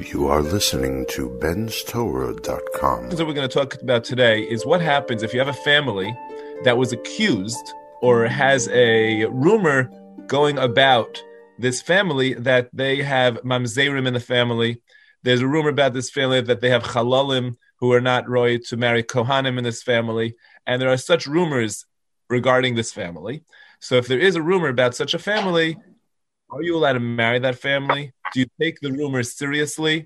You are listening to benstorah.com. What we're going to talk about today is what happens if you have a family that was accused or has a rumor going about this family that they have mamzerim in the family. There's a rumor about this family that they have chalalim who are not roy to marry kohanim in this family. And there are such rumors regarding this family. So if there is a rumor about such a family, are you allowed to marry that family? Do you take the rumors seriously?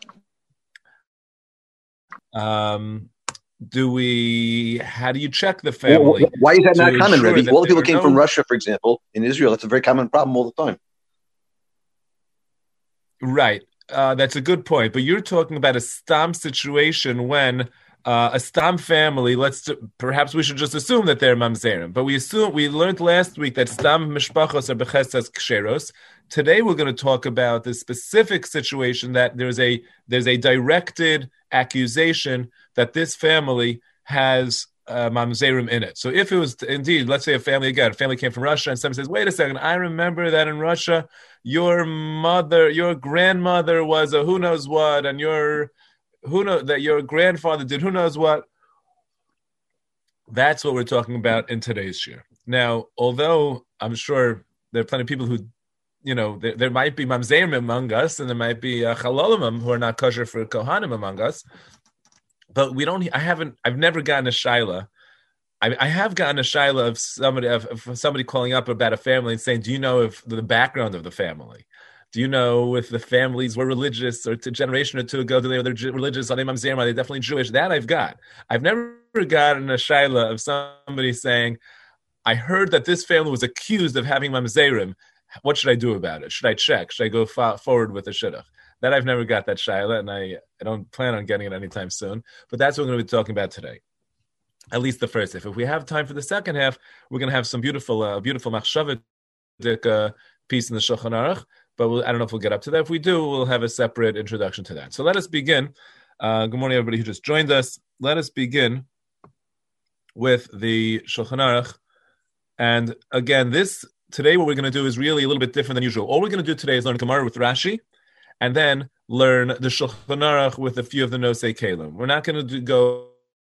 How do you check the family? Why is that not common, Rebbe? All the people came from Russia, for example, in Israel. That's a very common problem all the time. Right. That's a good point. But you're talking about a stam situation when a stam family, perhaps we should just assume that they're mamzerim. But we learned last week that stam mishpachos are bechestas ksheros. Today we're going to talk about the specific situation that there's a directed accusation that this family has mamzerim in it. So if it was indeed, let's say a family came from Russia, and someone says, wait a second, I remember that in Russia, your grandmother was a who knows what, and your grandfather did who knows what. That's what we're talking about in today's shir. Now, although I'm sure there are plenty of people who, there might be mamzerim among us, and there might be chalalim who are not kosher for kohanim among us, but I've never gotten a shaila. I have gotten a shaila of somebody calling up about a family and saying, do you know if the background of the family? Do you know if the families were religious, or to a generation or two ago, they were religious? Are they mamzerim? Are they definitely Jewish? That I've got. I've never gotten a shaila of somebody saying, I heard that this family was accused of having mamzerim. What should I do about it? Should I check? Should I go forward with a shidduch? That I've never got that shaila, and I don't plan on getting it anytime soon. But that's what we're going to be talking about today. At least the first half. If we have time for the second half, we're going to have some beautiful machshavet piece in the Shulchan Aruch. But I don't know if we'll get up to that. If we do, we'll have a separate introduction to that. So let us begin. Good morning, everybody who just joined us. Let us begin with the Shulchan Aruch. And again, today what we're going to do is really a little bit different than usual. All we're going to do today is learn Gemara with Rashi, and then learn the Shulchan Aruch with a few of the Nosei Kelim. We're not going to go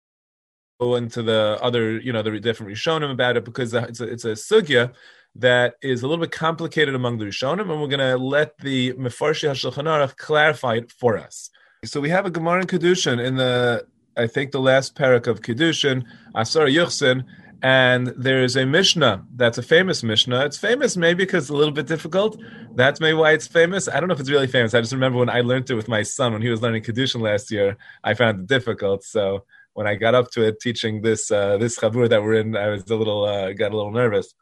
into the other, the different Rishonim about it, because it's a sugya that is a little bit complicated among the Rishonim, and we're going to let the Mefarshi HaShulchan Aruch clarify it for us. So we have a Gemara in Kedushin in the last parak of Kedushin, Asar Yuchsin, and there's a Mishnah that's a famous Mishnah. It's famous maybe because it's a little bit difficult. That's maybe why it's famous. I don't know if it's really famous. I just remember when I learned it with my son when he was learning Kedushin last year, I found it difficult. So when I got up to it teaching this chabur that we're in, I was got a little nervous.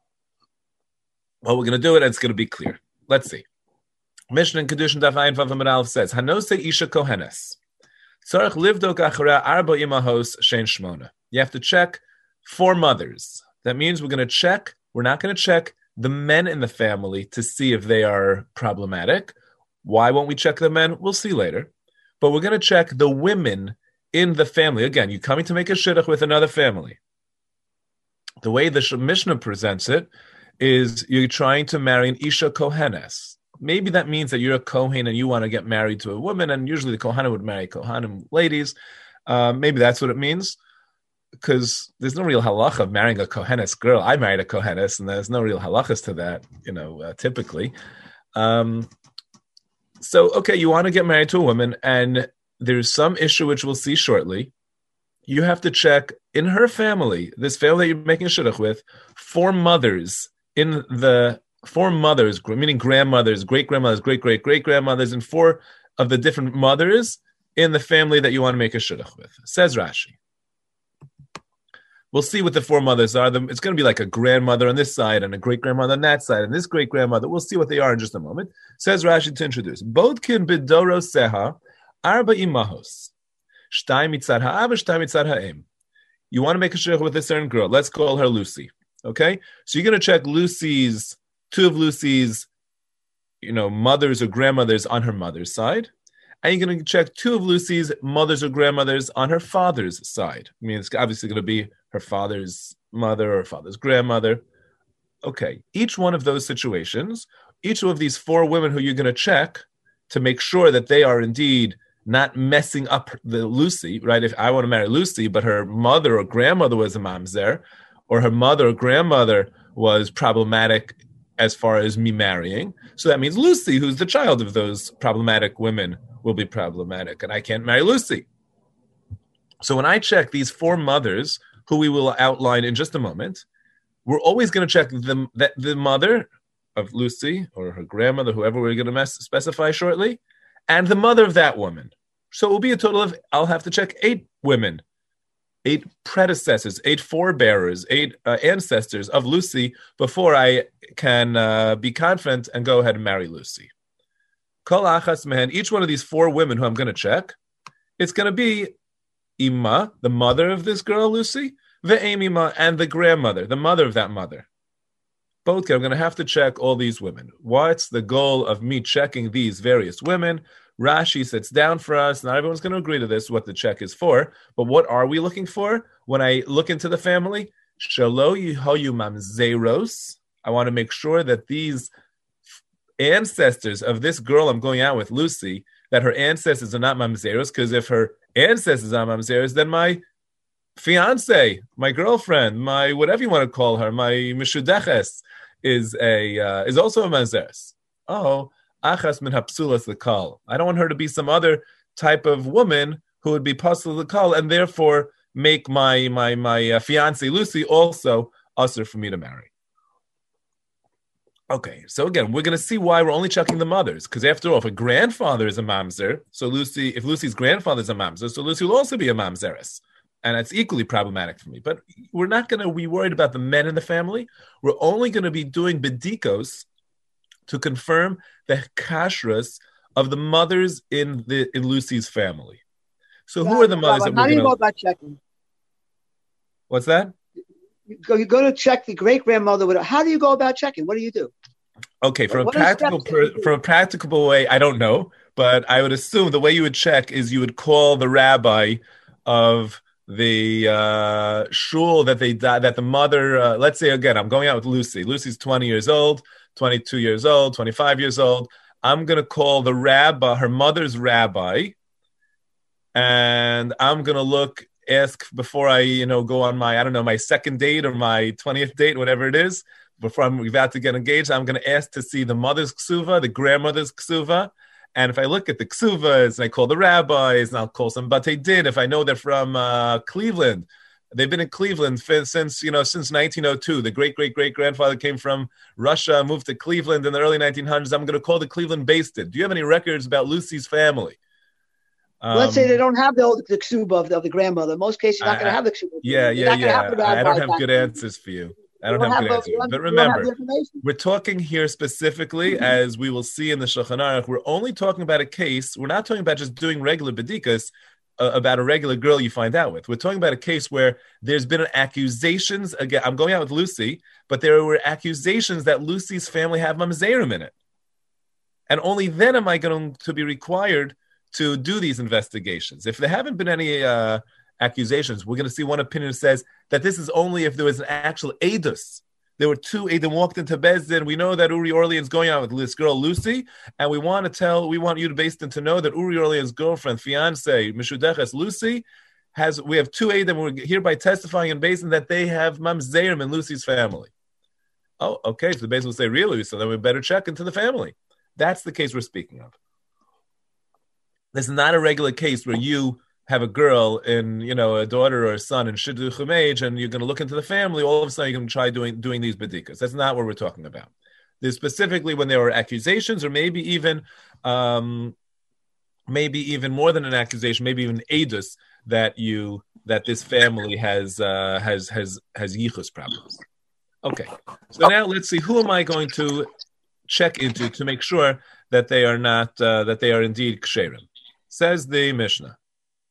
Well, we're going to do it, and it's going to be clear. Let's see. Mishnah in Kedushin Daf Ayin Vav Amud Aleph says, Hanose Isha Kohenes. Tzarech livdok achara arba imahos shein shmona. You have to check 4 mothers. That means we're not going to check the men in the family to see if they are problematic. Why won't we check the men? We'll see later. But we're going to check the women in the family. Again, you're coming to make a shidduch with another family. The way the Mishnah presents it is you're trying to marry an Isha Kohenes. Maybe that means that you're a Kohen and you want to get married to a woman, and usually the Kohanim would marry Kohanim ladies. Maybe that's what it means, because there's no real halacha of marrying a Kohenes girl. I married a Kohenes, and there's no real halachas to that, typically. So, okay, you want to get married to a woman, and there's some issue which we'll see shortly. You have to check in her family, this family that you're making a shidduch with, 4 mothers meaning grandmothers, great-grandmothers, great-great-great-grandmothers, and 4 of the different mothers in the family that you want to make a shidduch with. Says Rashi. We'll see what the 4 mothers are. It's going to be like a grandmother on this side and a great-grandmother on that side and this great-grandmother. We'll see what they are in just a moment. Says Rashi to introduce. Bodkin bidoro seha arba imahos. Shtai mitzad ha'ab, shtai mitzad ha'em. You want to make a shidduch with a certain girl. Let's call her Lucy. Okay? So you're going to check 2 of Lucy's, mothers or grandmothers on her mother's side. And you're going to check 2 of Lucy's mothers or grandmothers on her father's side. I mean, it's obviously going to be her father's mother or father's grandmother. Okay. Each one of those situations, each of these 4 women who you're going to check, to make sure that they are indeed not messing up the Lucy, right? If I want to marry Lucy, but her mother or grandmother was a mamzer, or her mother or grandmother was problematic as far as me marrying, so that means Lucy, who's the child of those problematic women, will be problematic, and I can't marry Lucy. So when I check these 4 mothers, who we will outline in just a moment, we're always going to check the mother of Lucy or her grandmother, whoever we're going to specify shortly, and the mother of that woman. So it will be a total of, I'll have to check 8 women, 8 predecessors, 8 forebearers, 8 ancestors of Lucy before I can be confident and go ahead and marry Lucy. Kol achas mehen, each one of these 4 women who I'm going to check, it's going to be Ima, the mother of this girl, Lucy, ve'em Ima, and the grandmother, the mother of that mother. Both, I'm going to have to check all these women. What's the goal of me checking these various women? Rashi sits down for us. Not everyone's going to agree to this, what the check is for, but what are we looking for? When I look into the family, Shalo yihoyu mamzeros. I want to make sure that these ancestors of this girl I'm going out with, Lucy, that her ancestors are not mamzeros, because if her ancestors are mamzeros, then my fiance, my girlfriend, my whatever you want to call her, my mishudeches, is also a mamzeres. Oh, achas min hapsulas l'kal. I don't want her to be some other type of woman who would be pasul l'kal, and therefore make my fiance Lucy also usher for me to marry. Okay, so again, we're going to see why we're only checking the mothers, because after all, if a grandfather is a mamzer, if Lucy's grandfather is a mamzer, so Lucy will also be a mamzeres, and that's equally problematic for me. But we're not going to be worried about the men in the family. We're only going to be doing bedikos to confirm the kashrus of the mothers in Lucy's family. So who are the mothers that we're going to... How do you go about checking? What's that? You go to check the great-grandmother. How do you go about checking? What do you do? Okay, from a practical way, I don't know, but I would assume the way you would check is you would call the rabbi of the shul that the mother, let's say again, I'm going out with Lucy. Lucy's 20 years old, 22 years old, 25 years old. I'm going to call the rabbi, her mother's rabbi, and I'm going to ask before I, go on my second date or my 20th date, whatever it is, before I'm about to get engaged, I'm going to ask to see the mother's ksuva, the grandmother's ksuva. And if I look at the ksuvas and I call the rabbis and I'll call some batei din, if I know they're from Cleveland, they've been in Cleveland since 1902. The great-great-great-grandfather came from Russia, moved to Cleveland in the early 1900s. I'm going to call the Cleveland based. Do you have any records about Lucy's family? Let's say they don't have the ksuba of the grandmother. In most cases, you're not going to have the ksuba. Yeah. I don't have good answers for you. I don't have good answers. But remember, we're talking here specifically, as we will see in the Shulchan Aruch, we're only talking about a case. We're not talking about just doing regular bedikas about a regular girl you find out with. We're talking about a case where there's been accusations. Again, I'm going out with Lucy, but there were accusations that Lucy's family have mamzerim in it. And only then am I going to be required to do these investigations. If there haven't been any accusations, we're going to see one opinion that says that this is only if there was an actual edus. There were 2 edim walked into Bezdin. We know that Uri Orlean's going out with this girl Lucy, and we want you to Bezdin to know that Uri Orlean's girlfriend, fiance, Mishudeches Lucy, we have 2 edim. We're hereby testifying in Bezdin that they have mamzerim in Lucy's family. Oh, okay. So the Bezdin will say, really? So then we better check into the family. That's the case we're speaking of. This is not a regular case where you have a girl and a daughter or a son in shidduchim age, and you're going to look into the family. All of a sudden, you're going to try doing these bedikas. That's not what we're talking about. There's specifically when there are accusations, or maybe even more than an accusation, maybe even edus that this family has yichus problems. Okay, so now let's see, who am I going to check into to make sure that they are not that they are indeed ksherim? Says the Mishnah.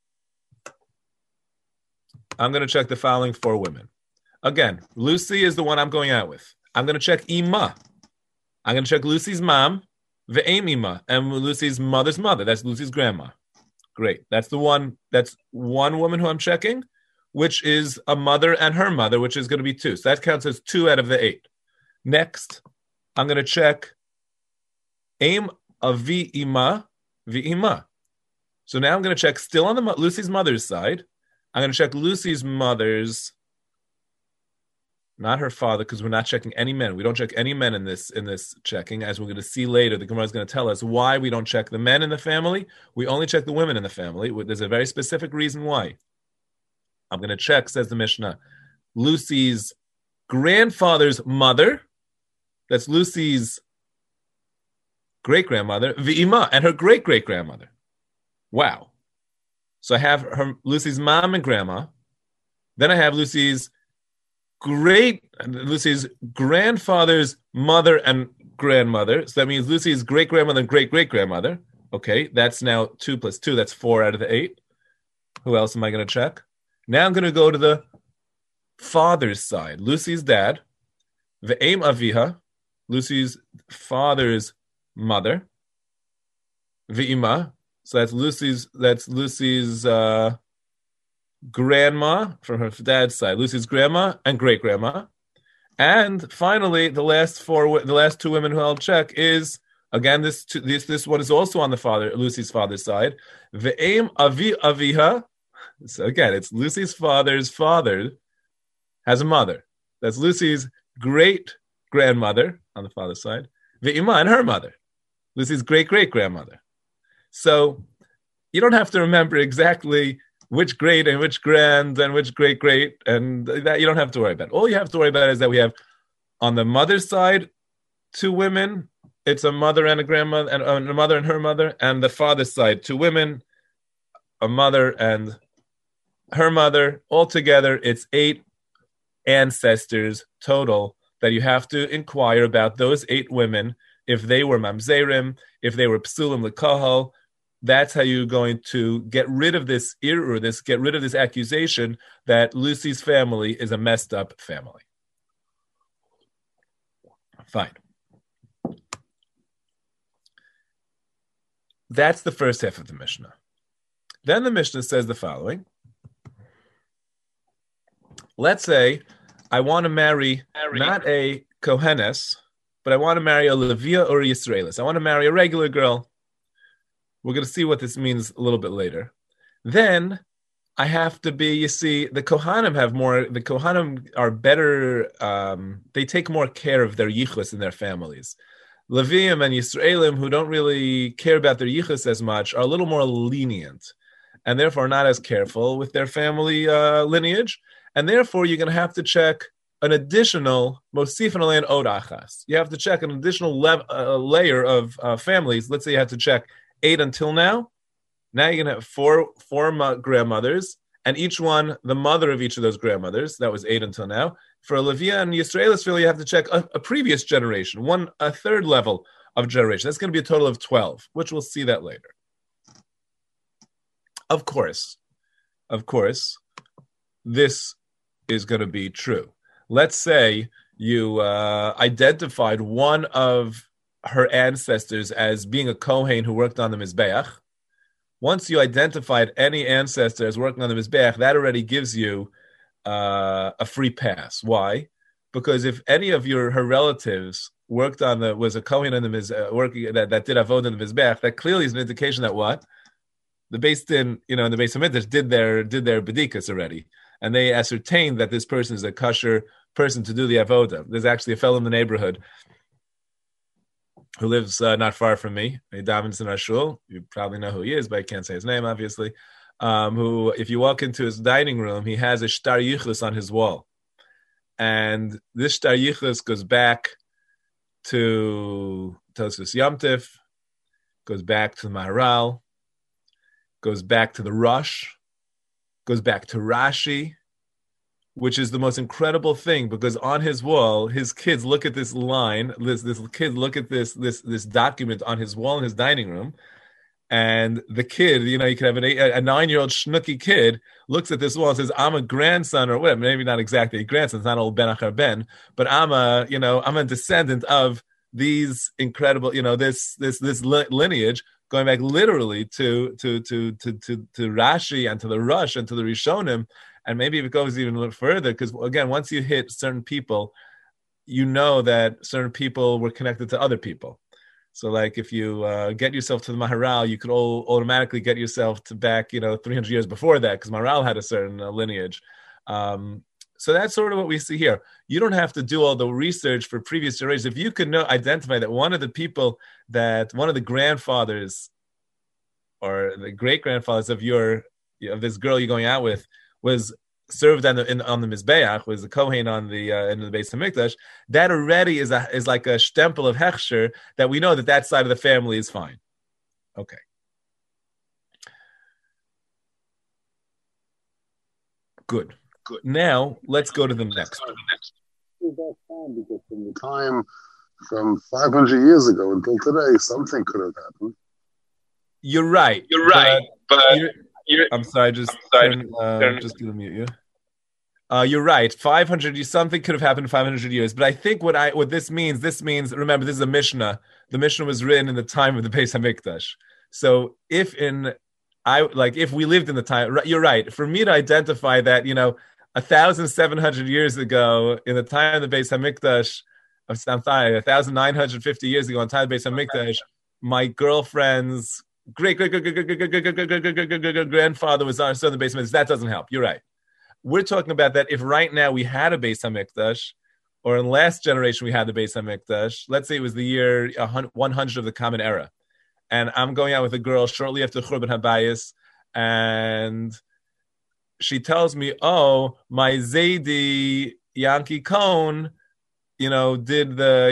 I'm going to check the following 4 women. Again, Lucy is the one I'm going out with. I'm going to check Ima. I'm going to check Lucy's mom, ve'em Ima, and Lucy's mother's mother. That's Lucy's grandma. Great. That's one woman who I'm checking, which is a mother and her mother, which is going to be 2. So that counts as 2 out of the 8. Next, I'm going to check Aim Avi Ima, v'ima. So now I'm going to check still on Lucy's mother's side. I'm going to check Lucy's mother's, not her father, because we're not checking any men. We don't check any men in this checking. As we're going to see later, the Gemara is going to tell us why we don't check the men in the family. We only check the women in the family. There's a very specific reason why. I'm going to check, says the Mishnah, Lucy's grandfather's mother. That's Lucy's great-grandmother, v'ima, and her great-great-grandmother. Wow. So I have Lucy's mom and grandma. Then I have Lucy's grandfather's mother and grandmother. So that means Lucy's great-grandmother and great-great-grandmother. Okay, that's now 2 plus 2. That's 4 out of the 8. Who else am I going to check? Now I'm going to go to the father's side. Lucy's dad. Ve'em aviha. Lucy's father's mother. Ve'ima. So that's Lucy's grandma from her dad's side. Lucy's grandma and great grandma. And finally, the last 2 women who I'll check is again this one is also on the Lucy's father's side. Ve'em aviha. So again, it's Lucy's father's father has a mother. That's Lucy's great grandmother on the father's side. Ve'ima and her mother, Lucy's great great grandmother. So you don't have to remember exactly which great and which grand and which great great, and that you don't have to worry about. All you have to worry about is that we have on the mother's side 2 women. It's a mother and a grandmother, and a mother and her mother, and the father's side 2 women, a mother and her mother. Altogether, it's 8 ancestors total that you have to inquire about those 8 women. If they were mamzerim, if they were psulim l'kahal, that's how you're going to get rid of this get rid of this accusation that Lucy's family is a messed up family. Fine. That's the first half of the Mishnah. Then the Mishnah says the following. Let's say I want to marry not a Kohenes, but I want to marry a Levia or a Yisraelis. I want to marry a regular girl. We're going to see what this means a little bit later. Then I have to be, you see, the Kohanim are better, they take more care of their yichus in their families. Leviim and Yisraelim, who don't really care about their yichus as much, are a little more lenient, and therefore not as careful with their family lineage. And therefore, you're going to have to check an additional Mosifan Alein Od Achas. You have to check an additional layer of families. Let's say you have to check 8 until now. Now you're going to have four grandmothers, and each one, the mother of each of those grandmothers. That was 8 until now. For Levia and Yisraelis, you have to check a previous generation, a third level of generation. That's going to be a total of 12, which we'll see that later. Of course, this is going to be true. Let's say you identified one of her ancestors as being a Kohen who worked on the Mizbeach. Once you identified any ancestor as working on the Mizbeach, that already gives you a free pass. Why? Because if any of her relatives was a Kohen in the working that did avodah in the Mizbeach, that clearly is an indication that what? The Beis Din, in the Beis Hamikdash did their bedikas already, and they ascertained that this person is a kosher person to do the avodah. There's actually a fellow in the neighborhood who lives not far from me. He davens in our shul. You probably know who he is, but I can't say his name, obviously. Who, if you walk into his dining room, he has a shtar yichus on his wall, and this shtar yichus goes back to Tosfos Yom Tif, goes back to the Maharal, goes back to the Rosh, goes back to Rashi, which is the most incredible thing, because on his wall, his kids look at this line, this kid look at this document on his wall in his dining room, and the kid, you can have a 9-year-old schnooky kid looks at this wall and says, I'm a grandson, or whatever, maybe not exactly a grandson, it's not old Ben Achar Ben, but I'm a descendant of these incredible, this lineage, going back literally to Rashi and to the Rosh and to the Rishonim, and maybe if it goes even a little further, because again, once you hit certain people, you know that certain people were connected to other people. So, like, if you get yourself to the Maharal, you could automatically get yourself to back, 300 years before that, because Maharal had a certain lineage. So that's sort of what we see here. You don't have to do all the research for previous generations. If you could identify that one of the grandfathers or the great grandfathers of this girl you're going out with was served on the Mizbeach, was the Kohen in the Beis Hamikdash, that already is like a stempel of Hechsher that we know that side of the family is fine. Okay. Good. Now let's go to the next. Because from the time from 500 years ago until today, something could have happened. You're right. But I'm sorry. Just going to mute you. You're right. 500 something could have happened in 500 years. But I think what this means. Remember, this is a Mishnah. The Mishnah was written in the time of the Beis Hamikdash. So if we lived in the time, you're right. For me to identify that, 1,700 years ago, in the time of the Beis Hamikdash, 1,950 years ago, in the time of the Beis Hamikdash, my girlfriend's great-great-great-great-great-great-great-grandfather was on the Beis Hamikdash. That doesn't help. You're right. We're talking about that if right now we had a Beis Hamikdash, or in last generation we had the Beis Hamikdash, let's say it was the year 100 of the Common Era, and I'm going out with a girl shortly after Churban Habayis, and she tells me, "Oh, my Zaidi Yankee Cohn, did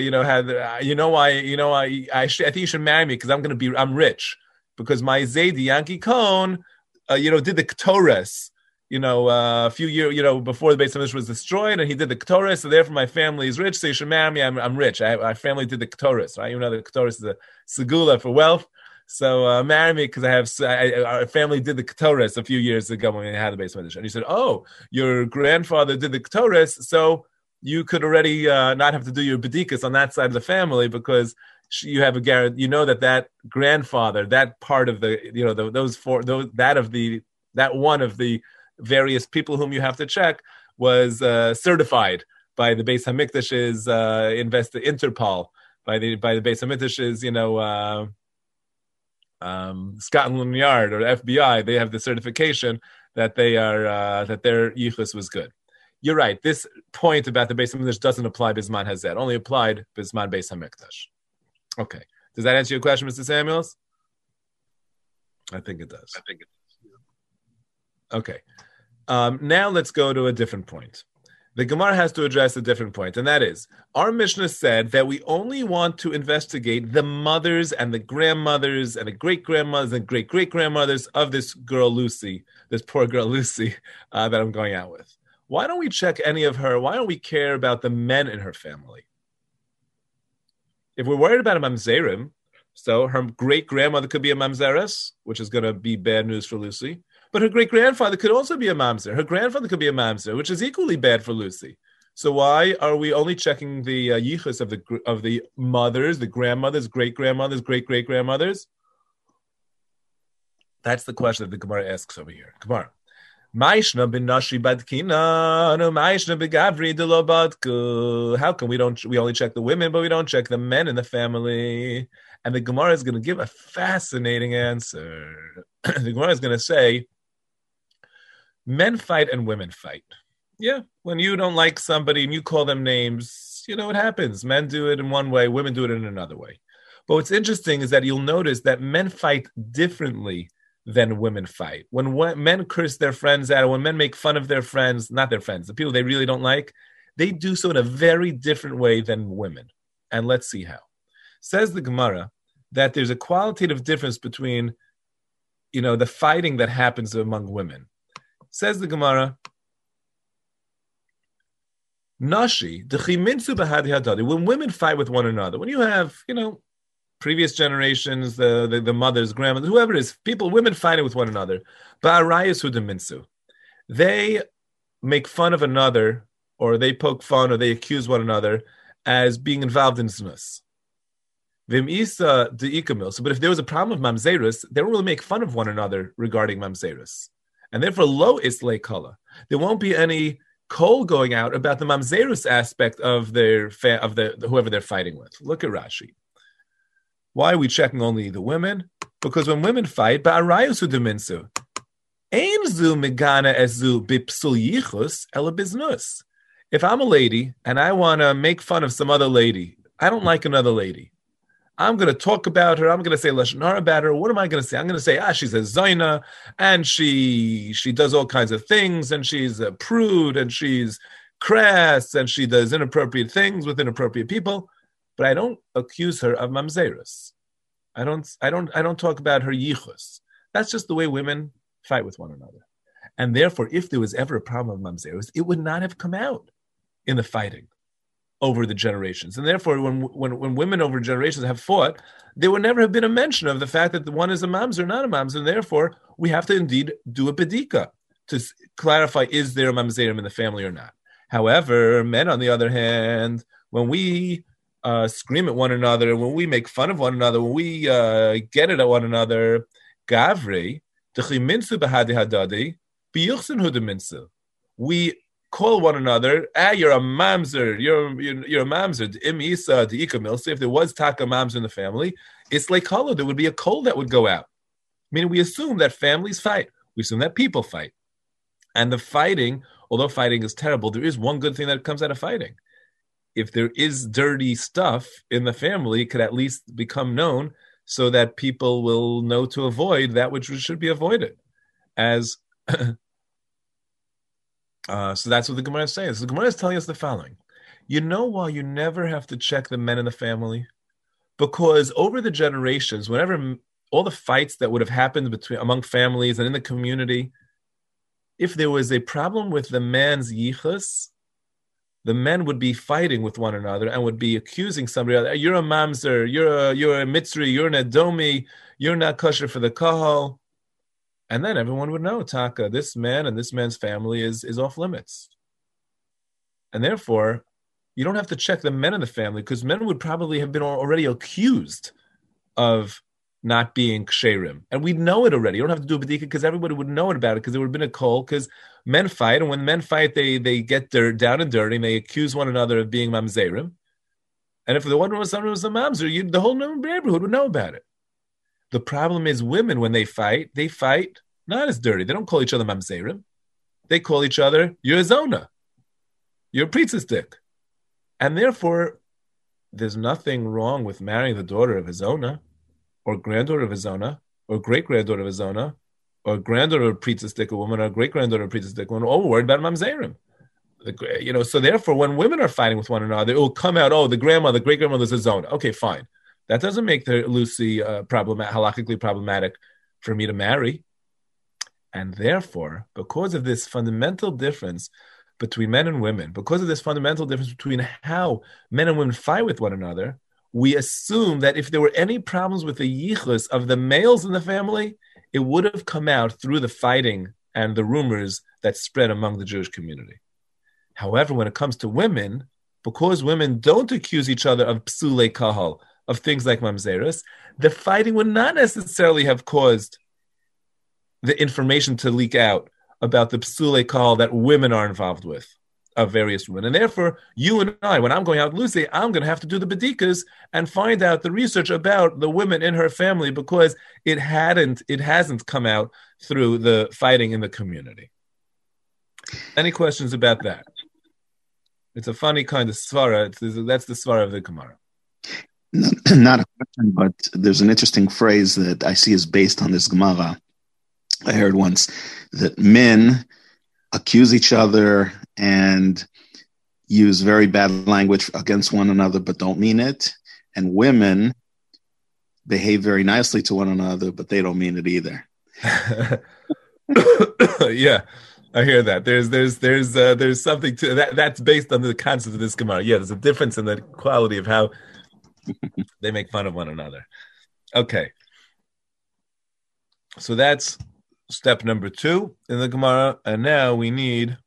I think you should marry me because I'm rich because my Zaidi Yankee Cohn, did the Ketores, a few years, before the Beis Hamikdash was destroyed, and he did the Ketores, so therefore my family is rich, so you should marry me. I'm rich. My family did the Ketores, right? The Ketores is a segula for wealth. So marry me because our family did the Ketores a few years ago when we had the Beis Hamikdash." And he said, "Oh, your grandfather did the Ketores, so you could already not have to do your bedikas on that side of the family because you have a guarantee. That grandfather, that part of the, that one of the various people whom you have to check was certified by the Beis Hamikdash's Interpol, by the Beis Hamikdash's, Scotland Yard or FBI. They have the certification that they are that their yichus was good." You're right. This point about the Beis Hamikdash doesn't apply Bisman Hazeh. Only applied Bisman Beis Hamikdash. Okay. Does that answer your question, Mr. Samuels? I think it does. Okay. Now let's go to a different point. The Gemara has to address a different point, and that is, our Mishnah said that we only want to investigate the mothers and the grandmothers and the great-grandmothers and great-great-grandmothers of this girl Lucy, this poor girl Lucy that I'm going out with. Why don't we check any of her? Why don't we care about the men in her family? If we're worried about a mamzerim, so her great-grandmother could be a mamzeres, which is going to be bad news for Lucy. But her great-grandfather could also be a mamzer. Her grandfather could be a mamzer, which is equally bad for Lucy. So why are we only checking the yichus of the mothers, the grandmothers, great-grandmothers, great-great-grandmothers? That's the question that the Gemara asks over here. Gemara. Ma'ishna bin nashi badkina, no ma'ishna begavri de lo badku. How come we only check the women, but we don't check the men in the family? And the Gemara is going to give a fascinating answer. The Gemara is going to say, men fight and women fight. Yeah, when you don't like somebody and you call them names, it happens. Men do it in one way, women do it in another way. But what's interesting is that you'll notice that men fight differently than women fight. When men curse their friends out, when men make fun of their friends, not their friends, the people they really don't like, they do so in a very different way than women. And let's see how. Says the Gemara that there's a qualitative difference between, the fighting that happens among women. Says the Gemara, Nashi, when women fight with one another, when you have, previous generations, the mothers, grandmothers, whoever it is, women fighting with one another, they make fun of another, or they poke fun, or they accuse one another as being involved in znus. So, but if there was a problem of mamzerus, they don't really make fun of one another regarding mamzerus. And therefore, lo islay kala. There won't be any coal going out about the mamzerus aspect of whoever they're fighting with. Look at Rashi. Why are we checking only the women? Because when women fight, ba'arayu sudeminsu. Ein zu megana ezu bipsul yichus ela biznus. If I'm a lady and I want to make fun of some other lady, I don't like another lady. I'm going to talk about her. I'm going to say lashon hara about her. What am I going to say? I'm going to say, she's a zayna, and she does all kinds of things, and she's a prude, and she's crass, and she does inappropriate things with inappropriate people. But I don't accuse her of mamzerus. I don't talk about her yichus. That's just the way women fight with one another. And therefore, if there was ever a problem of mamzerus, it would not have come out in the fighting over the generations. And therefore, when women over generations have fought, there would never have been a mention of the fact that the one is a mamzer, not a mamzer. And therefore, we have to indeed do a bedika to clarify, is there a mamzerim in the family or not? However, men, on the other hand, when we scream at one another, when we make fun of one another, when we get it at one another, gavri, we call one another, you're a mamzer, you're a mamzer, im isa, diika milsa. If there was taka mamzer in the family, it's like hollow, there would be a coal that would go out. Meaning we assume that families fight. We assume that people fight. And the fighting, although fighting is terrible, there is one good thing that comes out of fighting. If there is dirty stuff in the family, it could at least become known so that people will know to avoid that which should be avoided. As so that's what the Gemara is saying. So the Gemara is telling us the following. You know why you never have to check the men in the family? Because over the generations, whenever all the fights that would have happened among families and in the community, if there was a problem with the man's yichus, the men would be fighting with one another and would be accusing somebody. You're a mamzer, you're a mitzri, you're an edomi, you're not kosher for the kahal. And then everyone would know, taka, this man and this man's family is off limits. And therefore, you don't have to check the men in the family, because men would probably have been already accused of not being ksherim. And we'd know it already. You don't have to do a bedika because everybody would know about it, because there would have been a call, because men fight, and when men fight, they get down and dirty, and they accuse one another of being mamzerim. And if the one was someone who was a mamzer, the whole neighborhood would know about it. The problem is women, when they fight not as dirty. They don't call each other mamzerim. They call each other, you're a zona. You're a pizza stick. And therefore, there's nothing wrong with marrying the daughter of a zona, or granddaughter of a zona, or great-granddaughter of a zona, or granddaughter of a pizza stick, a woman, or great-granddaughter of a pizza stick, we're all worried about mamzerim. So therefore, when women are fighting with one another, it will come out, the grandmother, great-grandmother's a zona. Okay, fine. That doesn't make the Lucy halakhically problematic for me to marry. And therefore, because of this fundamental difference between men and women, because of this fundamental difference between how men and women fight with one another, we assume that if there were any problems with the yichus of the males in the family, it would have come out through the fighting and the rumors that spread among the Jewish community. However, when it comes to women, because women don't accuse each other of psule kahal, of things like mamzeris, the fighting would not necessarily have caused the information to leak out about the psule kahal that women are involved with, of various women. And therefore, you and I, when I'm going out with Lucy, I'm going to have to do the bedikas and find out the research about the women in her family, because it hasn't come out through the fighting in the community. Any questions about that? It's a funny kind of svara. That's the svara of the Gemara. Not a question, but there's an interesting phrase that I see is based on this Gemara. I heard once that men accuse each other and use very bad language against one another, but don't mean it. And women behave very nicely to one another, but they don't mean it either. Yeah, I hear that. There's something to that. That's based on the concept of this Gemara. Yeah, there's a difference in the quality of how they make fun of one another. Okay. So that's step number 2 in the Gemara. And now we need...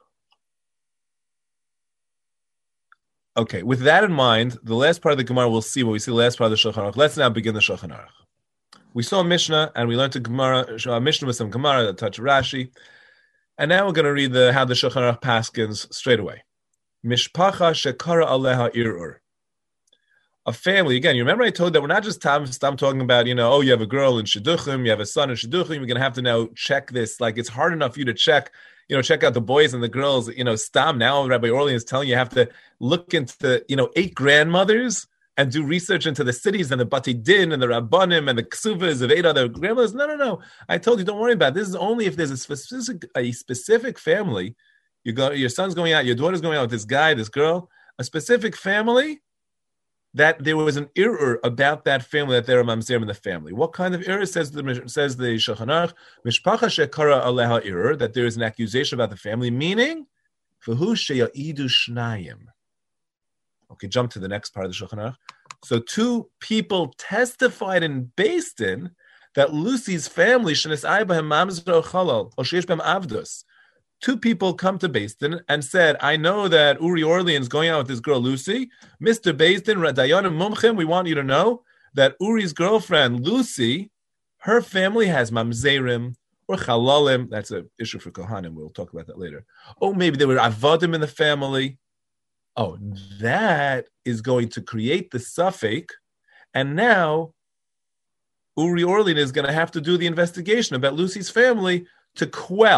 Okay, with that in mind, the last part of the Gemara we'll see when we see the last part of the Shulchan Aruch. Let's now begin the Shulchan Aruch. We saw Mishnah, and we learned a Gemara, Mishnah with some Gemara that touched Rashi. And now we're going to read how the Shulchan Aruch paskins straight away. Mishpacha shekara aleha irur. a family. Again, you remember I told that we're not just talking about, oh, you have a girl in Shidduchim, you have a son in Shidduchim, you're going to have to now check this. Like, it's hard enough for you to check out the boys and the girls, Stam. Now Rabbi Orlean is telling you have to look into, 8 grandmothers and do research into the cities and the Bati Din and the Rabbanim and the Ksuvas of 8 other grandmothers. No. I told you, don't worry about it. This is only if there's a specific family. Your son's going out, your daughter's going out with this guy, this girl, a specific family, that there was an error about that family, that they're a mamzerim in the family. What kind of error, says the Shulchan Aruch? Mishpacha shekara aleha error, that there is an accusation about the family, meaning, v'hu sheya'idu shnayim. Okay, jump to the next part of the Shulchan Aruch. So 2 people testified in Beis Din that Lucy's family, shenis'ai b'hem mamzer chalal, or sheyesh b'hem avdus. 2 people come to Beis Din and said, I know that Uri Orlean's going out with this girl, Lucy. Mr. Beis Din, Dayanim Mumchim, we want you to know that Uri's girlfriend, Lucy, her family has mamzerim or chalalim. That's an issue for Kohanim. We'll talk about that later. Oh, maybe there were avodim in the family. Oh, that is going to create the suffix. And now Uri Orlean is going to have to do the investigation about Lucy's family to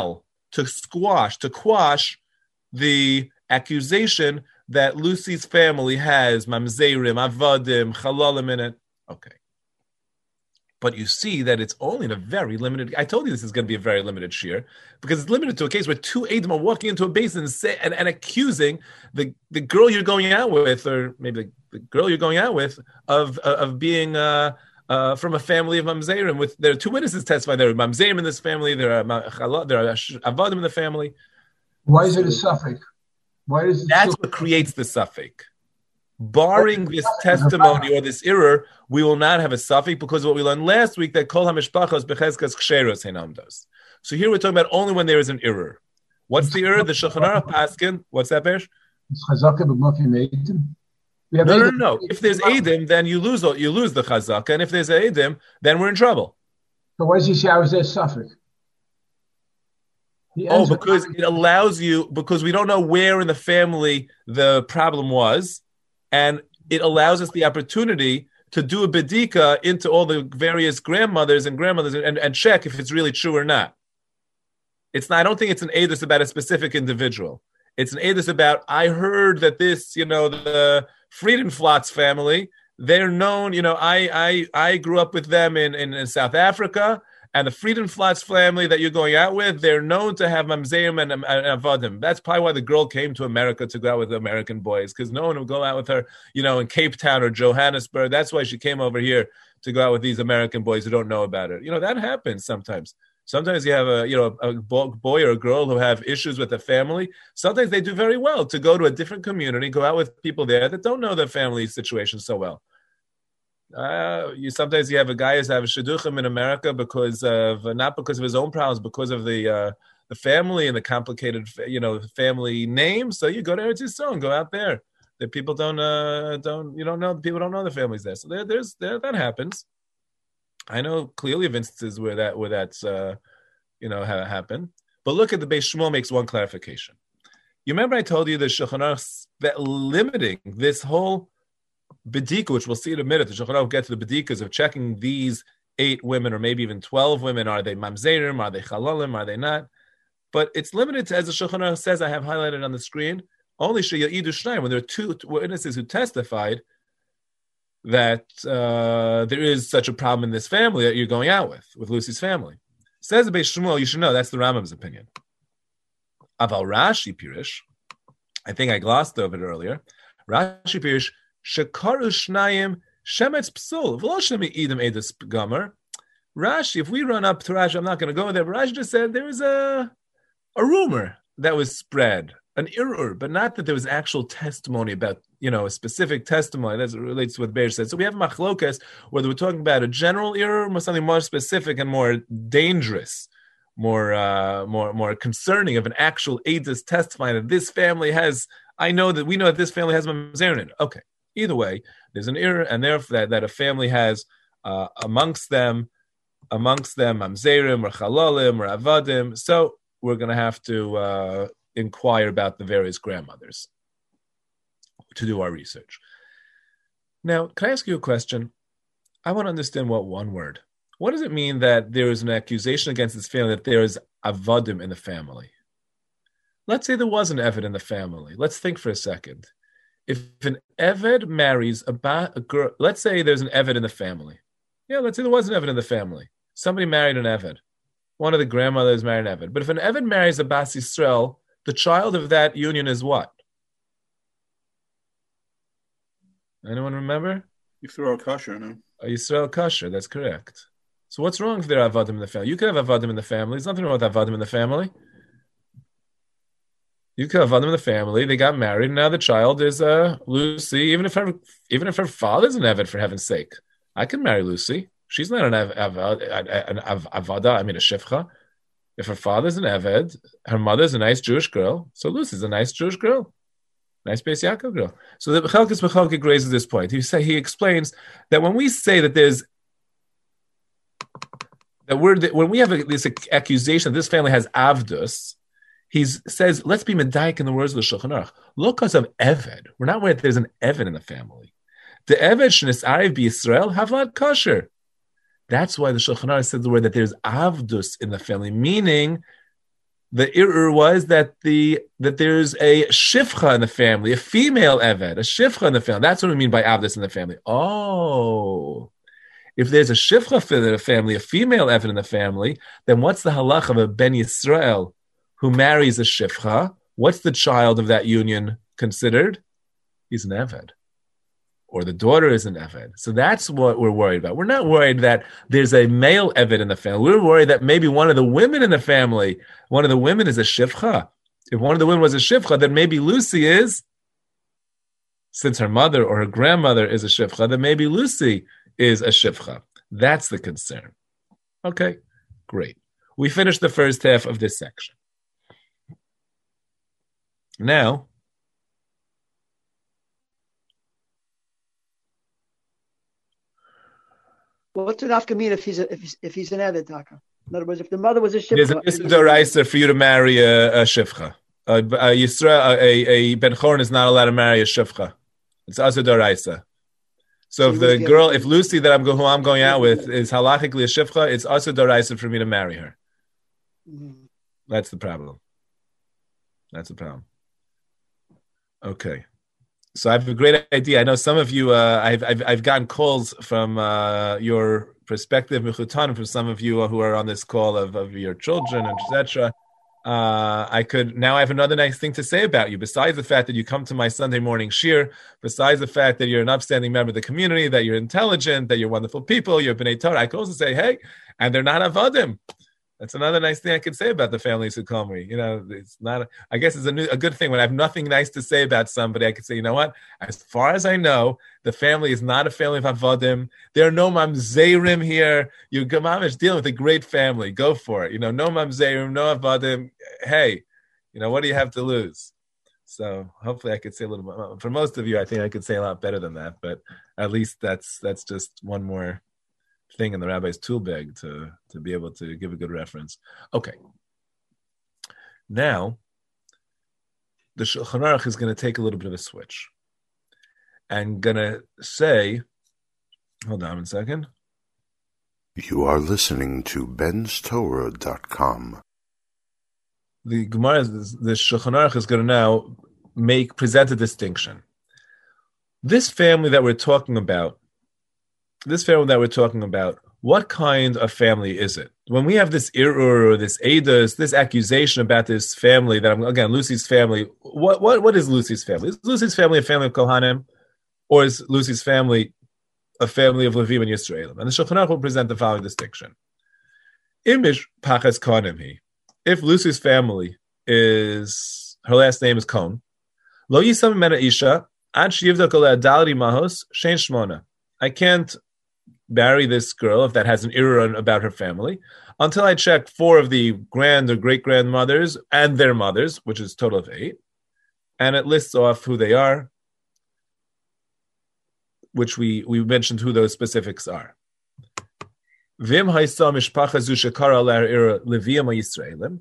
quash the accusation that Lucy's family has mamzerim, avodim, chalalim in it. Okay. But you see that it's only in a very limited... I told you this is going to be a very limited shir, because it's limited to a case where 2 Eidim are walking into a basin and accusing the girl you're going out with, or maybe the girl you're going out with, of being... from a family of mamzerim. There are 2 witnesses testifying. There are mamzerim in this family. There are avodim in the family. Why is it a suffix? That's what creates the suffix. Barring this testimony or this error, we will not have a suffix, because what we learned last week, that kol hamishpachos bechezkas ksheros heinamdos. So here we're talking about only when there is an error. What's the error? The Shulchan Aruch paskin. What's that, Besh? No. If there's Eidim, then you lose the chazaka, and if there's Eidim, then we're in trouble. So why does he say I was there suffix? Because it allows you, because we don't know where in the family the problem was, and it allows us the opportunity to do a bedika into all the various grandmothers and check if it's really true or not. It's not. I don't think it's an edus about a specific individual. It's an edus about, I heard that this, the Friedenflatz family, they're known, I grew up with them in South Africa, and the Friedenflatz family that you're going out with, they're known to have mamzerim and avodim. That's probably why the girl came to America to go out with the American boys, because no one would go out with her, in Cape Town or Johannesburg. That's why she came over here to go out with these American boys who don't know about it. That happens sometimes. Sometimes you have a boy or a girl who have issues with the family. Sometimes they do very well to go to a different community, go out with people there that don't know their family situation so well. Sometimes you have a guy who's have a shidduchim in America not because of his own problems, because of the family and the complicated family name. So you go to Eretz Yisrael and go out there. The people people don't know the families there. So that happens. I know clearly of instances where that's happened. But look at the Beis Shmuel makes one clarification. You remember I told you the Shulchan Aruch that limiting this whole bedika, which we'll see in a minute. The Shulchan Aruch will get to the bedikas of checking these 8 women or maybe even 12 women. Are they mamzerim? Are they chalalim? Are they not? But it's limited to, as the Shulchan Aruch says, I have highlighted on the screen, only sheya'idu shnayim, when there are 2 witnesses who testified that there is such a problem in this family that you're going out with Lucy's family. Says the Beis Shmuel, you should know that's the Rambam's opinion. Aval Rashi Pirish, I think I glossed over it earlier. Rashi Pirish, Shekaru Shnayim Shemetz Psul, V'lo Shemi Idem Edus Gomer. Rashi, if we run up to Rashi, I'm not going to go there, but Rashi just said there was a rumor that was spread, an error, but not that there was actual testimony about, a specific testimony. That relates to what Beir said. So we have machlokas, whether we're talking about a general error or something more specific and more dangerous, more concerning of an actual edus testifying that this family has. We know that this family has mamzerim in it. Okay. Either way, there's an error, and therefore that a family has amongst them mamzerim or chalalim or avadim. So we're going to have to inquire about the various grandmothers to do our research. Now, can I ask you a question? I want to understand what one word. What does it mean that there is an accusation against this family that there is avodim in the family? Let's say there was an eved in the family. Let's think for a second. If an eved marries a girl, let's say there's an eved in the family. Yeah, let's say there was an eved in the family. Somebody married an eved. One of the grandmothers married an eved. But if an eved marries a bas Yisrael, the child of that union is what? Anyone remember? Yisrael Kasher, no? Yisrael Kasher, that's correct. So what's wrong if there are avadim in the family? You can have avadim in the family. There's nothing wrong with avadim in the family. You can have avadim in the family. They got married, and now the child is Lucy. Even if her father's an eved, for heaven's sake, I can marry Lucy. She's not an avada. I mean a shifcha. If her father's an eved, her mother's a nice Jewish girl, so Lucy's a nice Jewish girl. Nice Beis Yaakov girl. So the Chelkes B'Chelkek raises this point. He explains that when we say that there's when we have this accusation that this family has avdus, he says, let's be medayik in the words of the Shulchan Aruch. Look, because of eved, we're not worried that there's an eved in the family. The eved shnis ariv b'Yisrael havlat kosher. That's why the Shulchan Aruch said the word that there's avdus in the family, meaning the irur was that there's a shifcha in the family, a female eved, a shifcha in the family. That's what we mean by avdus in the family. Oh, if there's a shifcha in the family, a female eved in the family, then what's the halach of a ben Yisrael who marries a shifcha? What's the child of that union considered? He's an eved. Or the daughter is an eved. So that's what we're worried about. We're not worried that there's a male eved in the family. We're worried that maybe one of the women in the family, one of the women is a shifcha. If one of the women was a shifcha, then maybe Lucy is, since her mother or her grandmother is a shifcha, then maybe Lucy is a shifcha. That's the concern. Okay, great. We finished the first half of this section. Now, what's the nafka mean if he's an eved, Taka? In other words, if the mother was a shifcha, there's an issa for you to marry a shifcha. A ben chorn is not allowed to marry a shifcha. It's asa d'oraisa. So if the girl, if Lucy who I'm going out with is halachically a shifcha, it's asa d'oraisa for me to marry her. Mm-hmm. That's the problem. Okay. So I have a great idea. I know some of you. I've gotten calls from your prospective mechutanim, from some of you who are on this call of your children, etc. I have another nice thing to say about you. Besides the fact that you come to my Sunday morning shir, besides the fact that you're an upstanding member of the community, that you're intelligent, that you're wonderful people, you're b'nei Torah, I could also say, hey, and they're not avadim. That's another nice thing I could say about the families who call me. It's not. I guess it's a good thing when I have nothing nice to say about somebody. I could say, you know what? As far as I know, the family is not a family of avodim. There are no mamzerim here. You're mamish dealing with a great family. Go for it. No mamzerim, no avodim. Hey, what do you have to lose? So hopefully I could say a little bit. For most of you, I think I could say a lot better than that. But at least that's just one more thing in the rabbi's tool bag to be able to give a good reference. Okay. Now, the Shulchan Aruch is going to take a little bit of a switch and going to say, hold on a second. You are listening to benstorah.com. The Gemara, the Shulchan Aruch is going to now present a distinction. This family that we're talking about, what kind of family is it? When we have this irur or this edus, this accusation about this family Lucy's family, what is Lucy's family? Is Lucy's family a family of Kohanim, or is Lucy's family a family of Levim and Yisraelim? And the Shulchan Aruch will present the following distinction. Imish pachas konim. If Lucy's family is, her last name is Kohn, lo yisam mena isha ad sheyivdak aleh dalari mahos shein shmona. I can't marry this girl if that has an irur about her family until I check 4 of the grand or great grandmothers and their mothers, which is a total of 8, and it lists off who they are, which we mentioned who those specifics are. Let's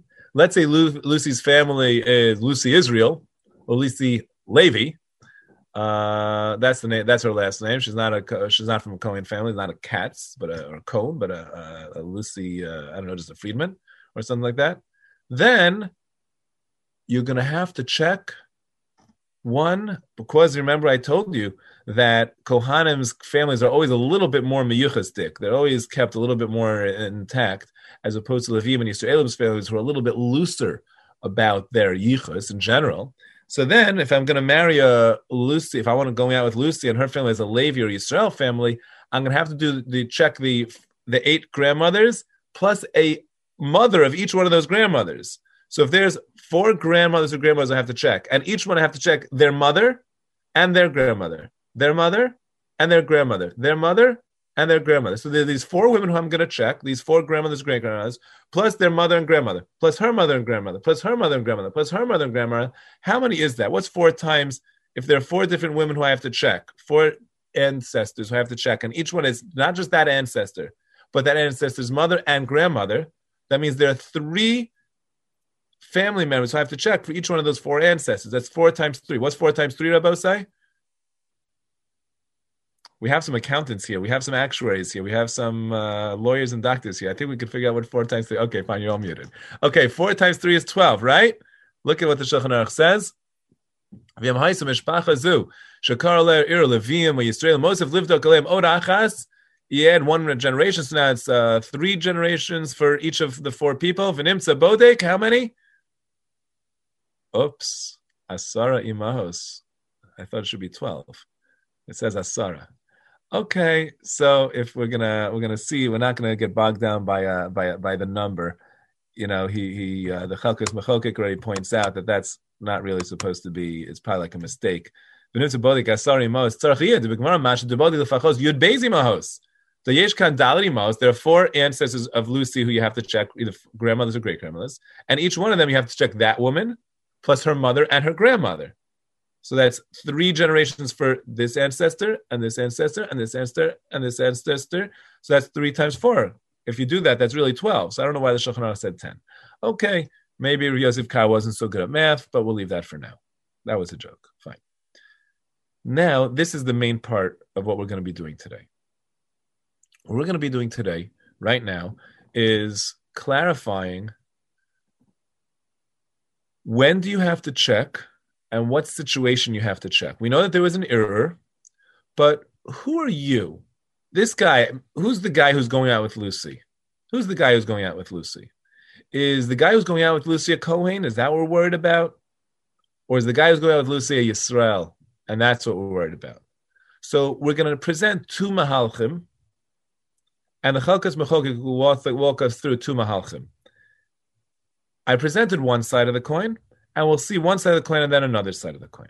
say Lucy's family is Lucy Israel or Lucy Levi. That's the name. That's her last name. She's not from a Cohen family. Not a Katz, but a Cohen, but a Lucy. I don't know, just a Friedman or something like that. Then you're going to have to check one, because remember I told you that Kohanim's families are always a little bit more miyuchasdik. They're always kept a little bit more intact, as opposed to Levim and Yisraelim's families, who are a little bit looser about their yichus in general. So then, if I'm going to marry a Lucy, if I want to go out with Lucy and her family as a Levi or Yisrael family, I'm going to have to check the 8 grandmothers plus a mother of each one of those grandmothers. So if there's 4 grandmothers or grandmothers, I have to check, and each one I have to check their mother and their grandmother, their mother and their grandmother, their mother and their grandmother. So there are these 4 women who I'm going to check, these 4 grandmothers, great-grandmothers, plus their mother and grandmother, plus her mother and grandmother, plus her mother and grandmother, plus her mother and grandmother. How many is that? What's 4 times? If there are 4 different women who I have to check, 4 ancestors who I have to check, and each one is not just that ancestor, but that ancestor's mother and grandmother, that means there are 3 family members who I have to check for each one of those 4 ancestors. That's 4 times 3. What's 4 times 3, Rabbosai? We have some accountants here. We have some actuaries here. We have some lawyers and doctors here. I think we can figure out what 4 times 3. Okay, fine, you're all muted. Okay, 4 times 3 is 12, right? Look at what the Shulchan Aruch says. You add 1 generation, so now it's 3 generations for each of the 4 people. V'nimtza bodek, how many? Oops, Asara imahos. I thought it should be 12. It says Asara. Okay, so if we're gonna see, we're not gonna get bogged down by the number. You know, the Chalkas Mechokek already points out that that's not really supposed to be. It's probably like a mistake. V'nimtza bodek Asara imahos. Tzarchiyah the Gemara mashed the bodek lefachos yud beis imahos. So Yeshkan Dalari Mos, there are 4 ancestors of Lucy who you have to check, either grandmothers or great-grandmothers. And each one of them you have to check that woman, plus her mother and her grandmother. So that's 3 generations for this ancestor, and this ancestor, and this ancestor, and this ancestor. So that's 3 times 4. If you do that, that's really 12. So I don't know why the Shulchan Aruch said 10. Okay, maybe Yosef Kar wasn't so good at math, but we'll leave that for now. That was a joke. Fine. Now, this is the main part of what we're going to be doing today. What we're going to be doing today, right now, is clarifying when do you have to check and what situation you have to check. We know that there was an error, but who are you? This guy, who's the guy who's going out with Lucy? Who's the guy who's going out with Lucy? Is the guy who's going out with Lucy a Kohen? Is that what we're worried about? Or is the guy who's going out with Lucy a Yisrael? And that's what we're worried about. So we're going to present 2 mahalchim, and the Chalkas Mechokek will walk us through 2 mahalchim. I presented one side of the coin, and we'll see one side of the coin and then another side of the coin.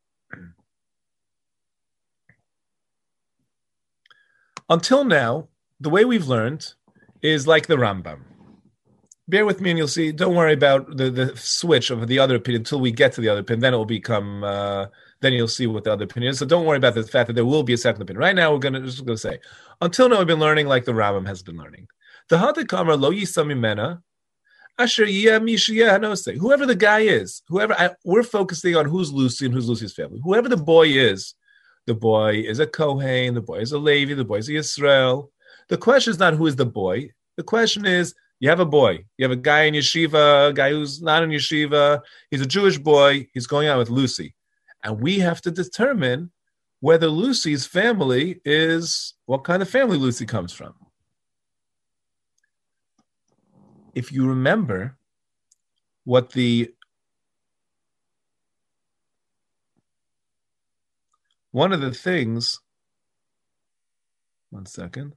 Until now, the way we've learned is like the Rambam. Bear with me and you'll see, don't worry about the switch of the other opinion until we get to the other opinion. Then it will become, then you'll see what the other opinion is. So don't worry about the fact that there will be a second opinion. Right now, we're just going to say, until now, we've been learning like the Rambam has been learning. The Hadakamar lo yisamimena, asher yeh whoever the guy is, we're focusing on who's Lucy and who's Lucy's family. Whoever the boy is a Kohen, the boy is a Levi, the boy is a Yisrael. The question is not who is the boy. The question is, you have a boy. You have a guy in yeshiva, a guy who's not in yeshiva. He's a Jewish boy. He's going out with Lucy. And we have to determine whether Lucy's family is, what kind of family Lucy comes from. If you remember what one of the things, one second.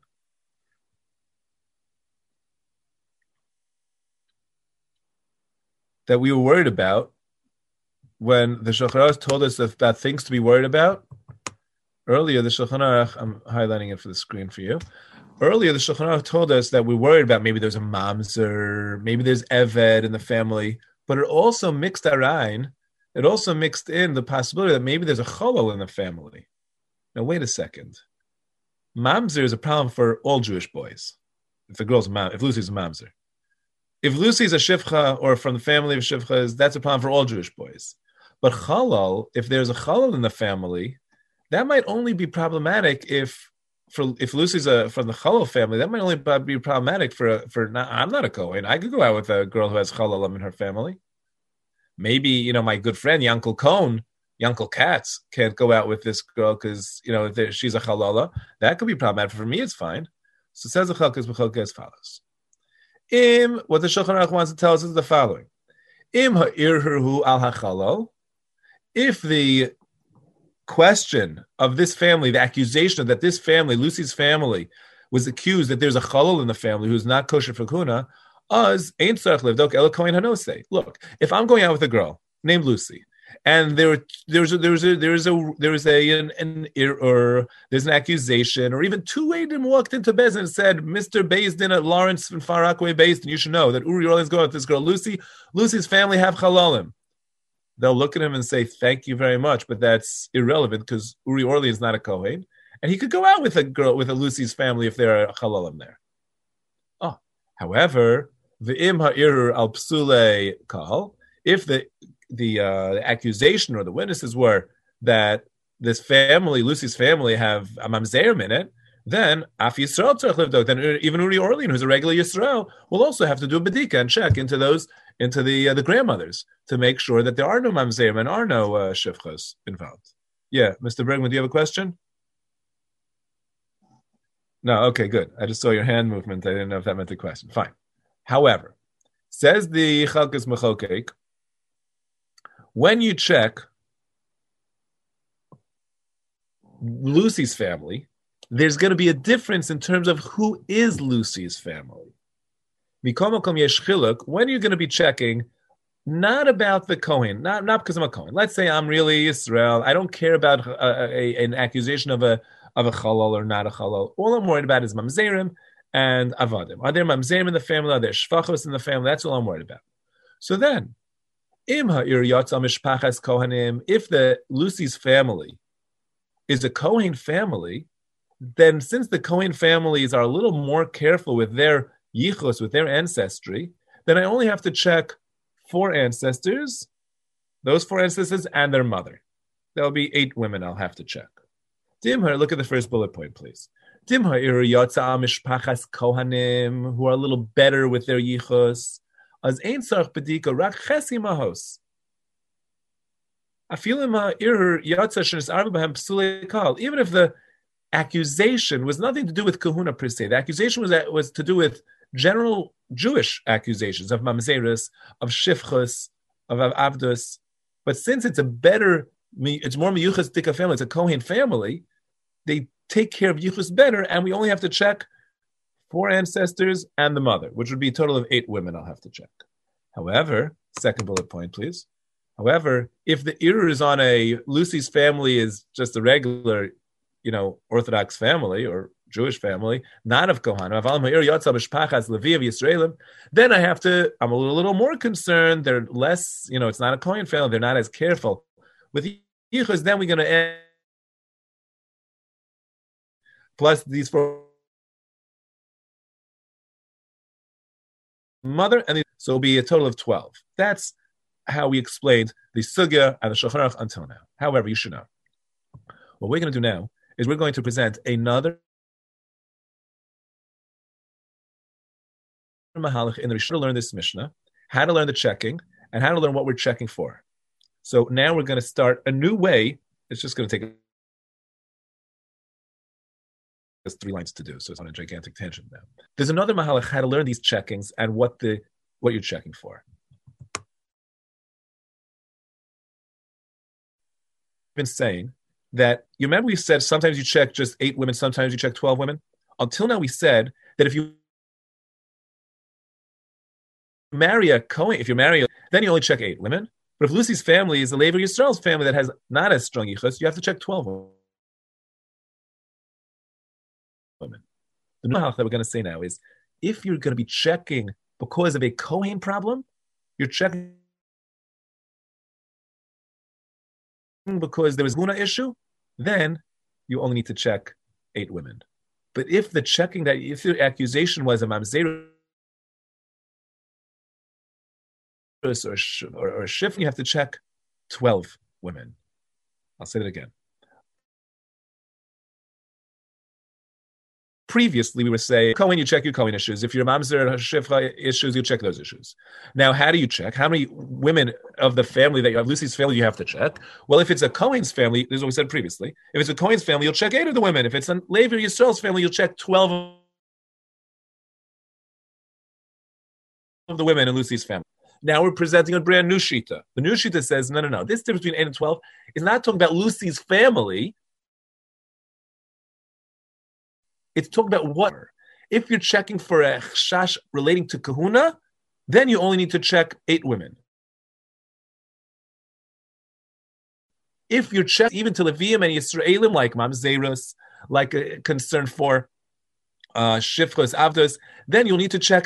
That we were worried about when the Shulchan Aruch told us about things to be worried about. Earlier, the Shulchan Aruch, I'm highlighting it for the screen for you. Earlier, the Shulchan Aruch told us that we're worried about maybe there's a mamzer, maybe there's Eved in the family, but it also mixed arayin. It also mixed in the possibility that maybe there's a cholol in the family. Now, wait a second. Mamzer is a problem for all Jewish boys. If Lucy's a mamzer. If Lucy's a shivcha or from the family of shivchas, that's a problem for all Jewish boys. But chalal, if there's a chalal in the family, that might only be problematic if Lucy's from the chalal family. That might only be problematic for I'm not a Kohen. I could go out with a girl who has chalalim in her family. Maybe my good friend Yankel Cohn, Yankel Katz, can't go out with this girl because she's a chalala. That could be problematic. For me, it's fine. So says the Chalkas B'Chalka as follows. What the Shulchan Aruch wants to tell us is the following. Ha'irhu al hachalal. If the question of this family, the accusation that this family, Lucy's family, was accused that there's a chalal in the family who's not kosher for kuna, us ain't tzarich livdok ela kohen hanose. Look, if I'm going out with a girl named Lucy, and there's an accusation, or even two Eidim walked into Beis Din and said, Mr. Beis Din at Lawrence and Far Rockaway Beis Din, you should know that Uri Orleans going with this girl Lucy. Lucy's family have chalalim. They'll look at him and say, thank you very much, but that's irrelevant because Uri Orleans is not a Kohen, and he could go out with a girl with a Lucy's family if there are chalalim there. Oh, however, v'im ha'irur al psule kal, if the accusation or the witnesses were that this family, Lucy's family, have a mamzerim in it, then Af Yisrael tzarich livdok. Then even Uri Orlean, who's a regular Yisrael, will also have to do a bedika and check into the grandmothers to make sure that there are no mamzerim and are no shivchas involved. Yeah, Mr. Bergman, do you have a question? No, okay, good. I just saw your hand movement. I didn't know if that meant a question. Fine. However, says the Chalkas Mechokek, when you check Lucy's family, there's going to be a difference in terms of who is Lucy's family. When you're going to be checking, not about the Kohen, not because I'm a Kohen. Let's say I'm really Israel. I don't care about an accusation of a chalal or not a chalal. All I'm worried about is mamzerim and avadim. Are there mamzerim in the family? Are there shvachos in the family? That's all I'm worried about. So then, if the Lucy's family is a Kohen family, then since the Kohen families are a little more careful with their yichus, with their ancestry, then I only have to check 4 ancestors, those 4 ancestors and their mother. There'll be 8 women I'll have to check. Dimher, look at the first bullet point, please. Dimher yotza mishpachas kohanim, who are a little better with their yichus. As ein tzarich bedika rak chesi mahos. Afilim ha'irur yotza shenis arba b'hem psulei kal. Even if the accusation was nothing to do with kahuna per se, the accusation was to do with general Jewish accusations of mamzeris, of shifchus, of avdus. But since it's it's more miyuchas dika family, it's a Kohen family, they take care of yichus better, and we only have to check 4 ancestors and the mother, which would be a total of 8 women I'll have to check. However, second bullet point, please. However, if the irur is on Lucy's family is just a regular, Orthodox family or Jewish family, not of Kohanim, then I'm a little more concerned. They're less, it's not a Kohen family. They're not as careful. With yichus, then we're going to add plus these 4 mother, and so it'll be a total of 12. That's how we explained the sugya and the Shulchan Aruch until now. However, you should know. What we're going to do now is we're going to present another mahalach in the Rishon to learn this Mishnah, how to learn the checking, and how to learn what we're checking for. So now we're going to start a new way. It's just going to take us 3 lines to do, so it's on a gigantic tangent now. There's another mahalach how to learn these checkings and what you're checking for. I've been saying that, you remember we said sometimes you check just 8 women, sometimes you check 12 women? Until now we said that if you marry a Kohen, then you only check 8 women. But if Lucy's family is a Levi Yisrael's family that has not as strong yichus, you have to check 12 women. The new halach that we're going to say now is, if you're going to be checking because of a Kohen problem, you're checking because there was guna issue, then you only need to check 8 women. But if the accusation was a mamzer or a shif, you have to check 12 women. I'll say that again. Previously, we were saying, Kohen, you check your Kohen issues. If your Mamzer Shifra issues, you check those issues. Now, how do you check? How many women of the family that you have, Lucy's family, you have to check? Well, if it's a Kohen's family, this is what we said previously. If it's a Kohen's family, you'll check 8 of the women. If it's a Levi Yisrael's family, you'll check 12 of the women in Lucy's family. Now we're presenting a brand new Shita. The new Shita says, no. This difference between 8 and 12 is not talking about Lucy's family. It's talking about what? If you're checking for a chash relating to kahuna, then you only need to check 8 women. If you're checking even to Levium and Yisraelim, like Mamzerus, like a concern for Shifchos Avdos, then you'll need to check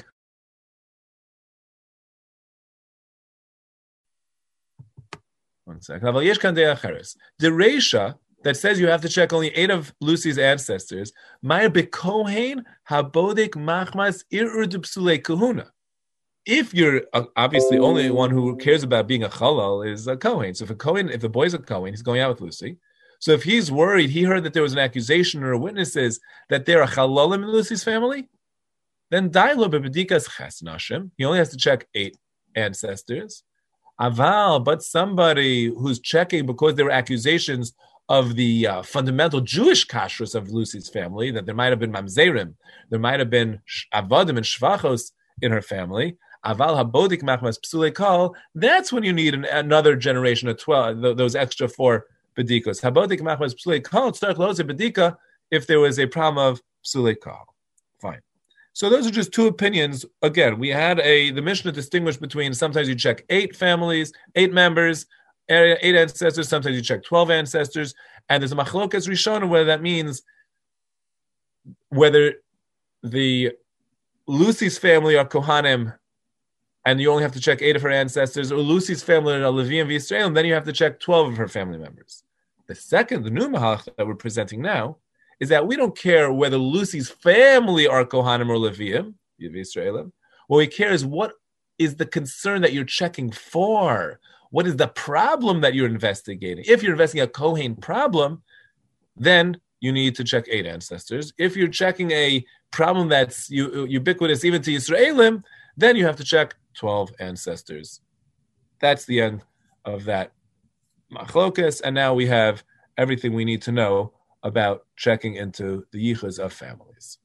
one second. The Reisha that says you have to check only 8 of Lucy's ancestors, Maya bekohen habodik machmas irur dupsule kahuna. If you're obviously only one who cares about being a chalal is a kohen. So if the boy's a kohen, he's going out with Lucy. So if he's worried, he heard that there was an accusation or witnesses that they're a chalalim in Lucy's family, then dailo bebedikas ches nashim. He only has to check 8 ancestors. Aval, but somebody who's checking because there were accusations of the fundamental Jewish kashrus of Lucy's family, that there might have been mamzerim, there might have been avadim and shvachos in her family. Aval habodik machmas psule kol. That's when you need another generation of 12, those extra 4 bedikos. Habodik machmas psule kol start loze bedika if there was a problem of psule kol. Fine. So those are just 2 opinions. Again, we had the Mishnah distinguished between sometimes you check 8 families, 8 members, 8 ancestors, sometimes you check 12 ancestors, and there's a machlokas rishona whether that means whether the Lucy's family are Kohanim and you only have to check 8 of her ancestors, or Lucy's family are Levi and Yisrael, and then you have to check 12 of her family members. The new mahalach that we're presenting now, is that we don't care whether Lucy's family are Kohanim or Leviim, Yisraelim. What we care is what is the concern that you're checking for. What is the problem that you're investigating? If you're investigating a Kohen problem, then you need to check 8 ancestors. If you're checking a problem that's ubiquitous even to Yisraelim, then you have to check 12 ancestors. That's the end of that machlokas, and now we have everything we need to know about checking into the yichus of families.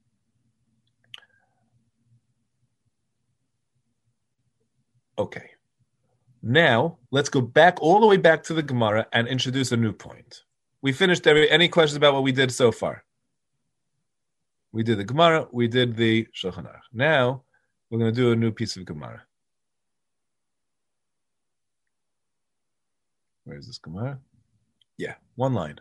Okay. Now, let's go back all the way back to the Gemara and introduce a new point. We finished any questions about what we did so far? We did the Gemara, we did the Shulchan Aruch. Now, we're going to do a new piece of Gemara. Where is this Gemara? Yeah, 1 line.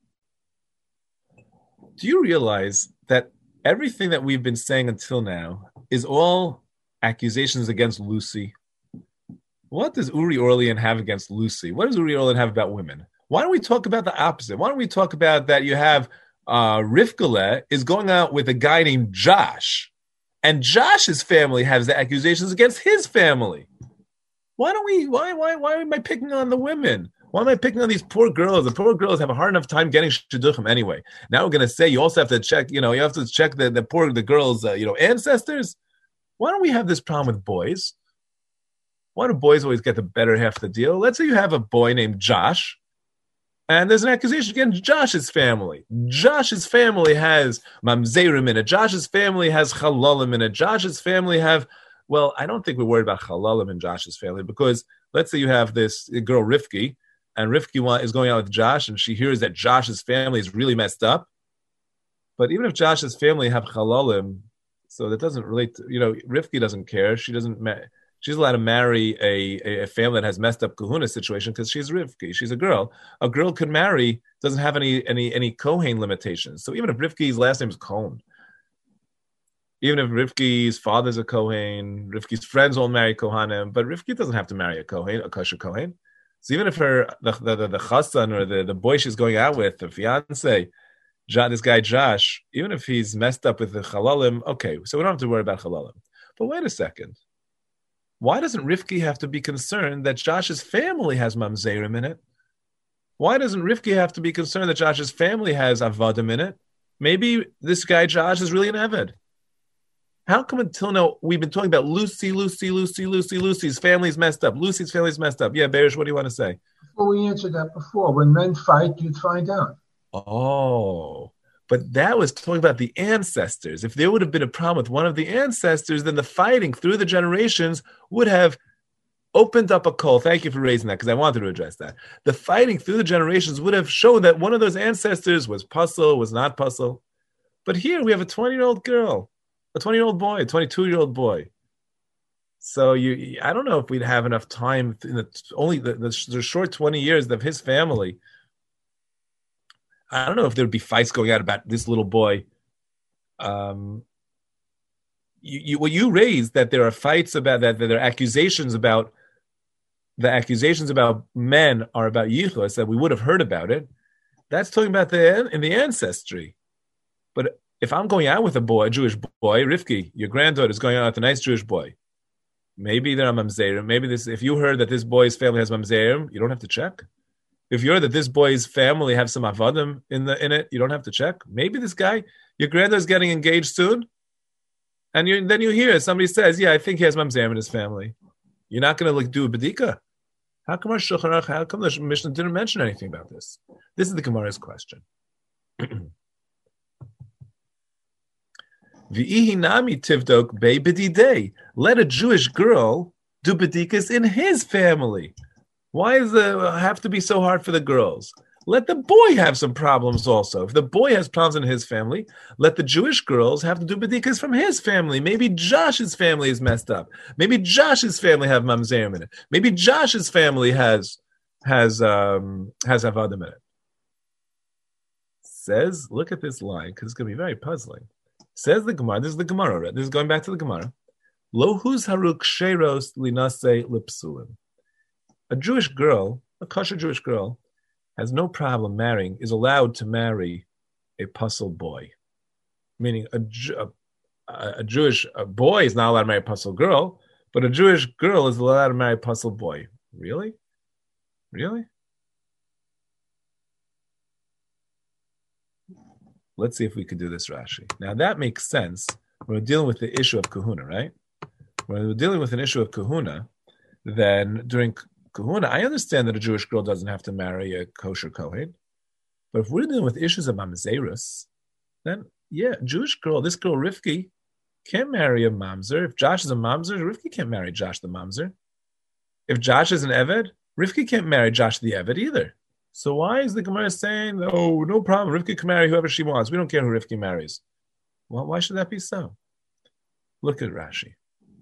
Do you realize that everything that we've been saying until now is all accusations against Lucy? What does Uri Orlean have against Lucy? What does Uri Orlean have about women? Why don't we talk about the opposite? Why don't we talk about that you have Rivkele is going out with a guy named Josh, and Josh's family has the accusations against his family. Why am I picking on the women? Why am I picking on these poor girls? The poor girls have a hard enough time getting shidduchim anyway. Now we're going to say you also have to check, you have to check the girls' ancestors. Why don't we have this problem with boys? Why do boys always get the better half of the deal? Let's say you have a boy named Josh, and there's an accusation against Josh's family. Josh's family has mamzerim in it. Josh's family has chalalim in it. Josh's family have, well, I don't think we're worried about chalalim in Josh's family, because let's say you have this girl Rivki, and Rivki is going out with Josh, and she hears that Josh's family is really messed up. But even if Josh's family have chalalim, so that doesn't relate to, Rivki doesn't care. She's allowed to marry a family that has messed up kahuna situation because she's Rivki. She's a girl. A girl could marry, doesn't have any Kohen limitations. So even if Rivki's last name is Cohen, even if Rivki's father's a Kohen, Rivki's friends all marry Kohanim, but Rivki doesn't have to marry a Kohen, a kosher Kohen. So even if the chassan or the boy she's going out with, the fiance, this guy Josh, even if he's messed up with the chalalim, okay, so we don't have to worry about chalalim. But wait a second. why doesn't Rivki have to be concerned that Josh's family has mamzerim in it? Why doesn't Rivki have to be concerned that Josh's family has avadim in it? Maybe this guy Josh is really an Eved. How come until now we've been talking about Lucy's family's messed up. Lucy's family's messed up. Yeah, Berish, what do you want to say? Well, we answered that before. When men fight, you'd find out. Oh, but that was talking about the ancestors. If there would have been a problem with one of the ancestors, then the fighting through the generations would have opened up a coal. Thank you for raising that, because I wanted to address that. The fighting through the generations would have shown that one of those ancestors was puzzle, was not puzzle. But here we have a 20-year-old girl, a 20-year-old boy, a 22-year-old boy. So I don't know if we'd have enough time in the short 20 years of his family. I don't know if there'd be fights going out about this little boy. What you raised, that there are fights about that there are accusations about men are about yichus, that we would have heard about it. That's talking about in the ancestry. But if I'm going out with a Jewish boy, Rivki, your granddaughter is going out with a nice Jewish boy. Maybe there are mamzerim. Maybe if you heard that this boy's family has mamzerim, you don't have to check. If you heard that this boy's family have some avadim in it, you don't have to check. Maybe this guy, your granddaughter's getting engaged soon, and then you hear somebody says, "Yeah, I think he has mamzerim in his family." You're not going to do a bedika. How come the Mishnah didn't mention anything about this? This is the Gemara's question. V'ihinami tivdok bei bedidei. Let a Jewish girl do bedikas in his family. Why does it have to be so hard for the girls? Let the boy have some problems also. If the boy has problems in his family, let the Jewish girls have to do bedikas from his family. Maybe Josh's family is messed up. Maybe Josh's family have mamzerim in it. Maybe Josh's family has avadim in it. Says, look at this line, because it's going to be very puzzling. Says the Gemara, this is the Gemara, this is going back to the Gemara. Lohuz haruk sheros linase lipsulim. A Jewish girl, a kosher Jewish girl, has no problem is allowed to marry a puzzle boy. Meaning a Jewish boy is not allowed to marry a puzzle girl, but a Jewish girl is allowed to marry a puzzle boy. Really? Really? Let's see if we could do this, Rashi. Now that makes sense. We're dealing with the issue of kahuna, right? When we're dealing with an issue of kahuna, then during kahuna, I understand that a Jewish girl doesn't have to marry a kosher kohen. But if we're dealing with issues of mamzerus, then yeah, Jewish girl, this girl Rivki, can't marry a mamzer. If Josh is a mamzer, Rivki can't marry Josh the mamzer. If Josh is an Eved, Rivki can't marry Josh the Eved either. So why is the Gemara saying, oh, no problem, Rivki can marry whoever she wants. We don't care who Rivki marries. Well, why should that be so? Look at Rashi.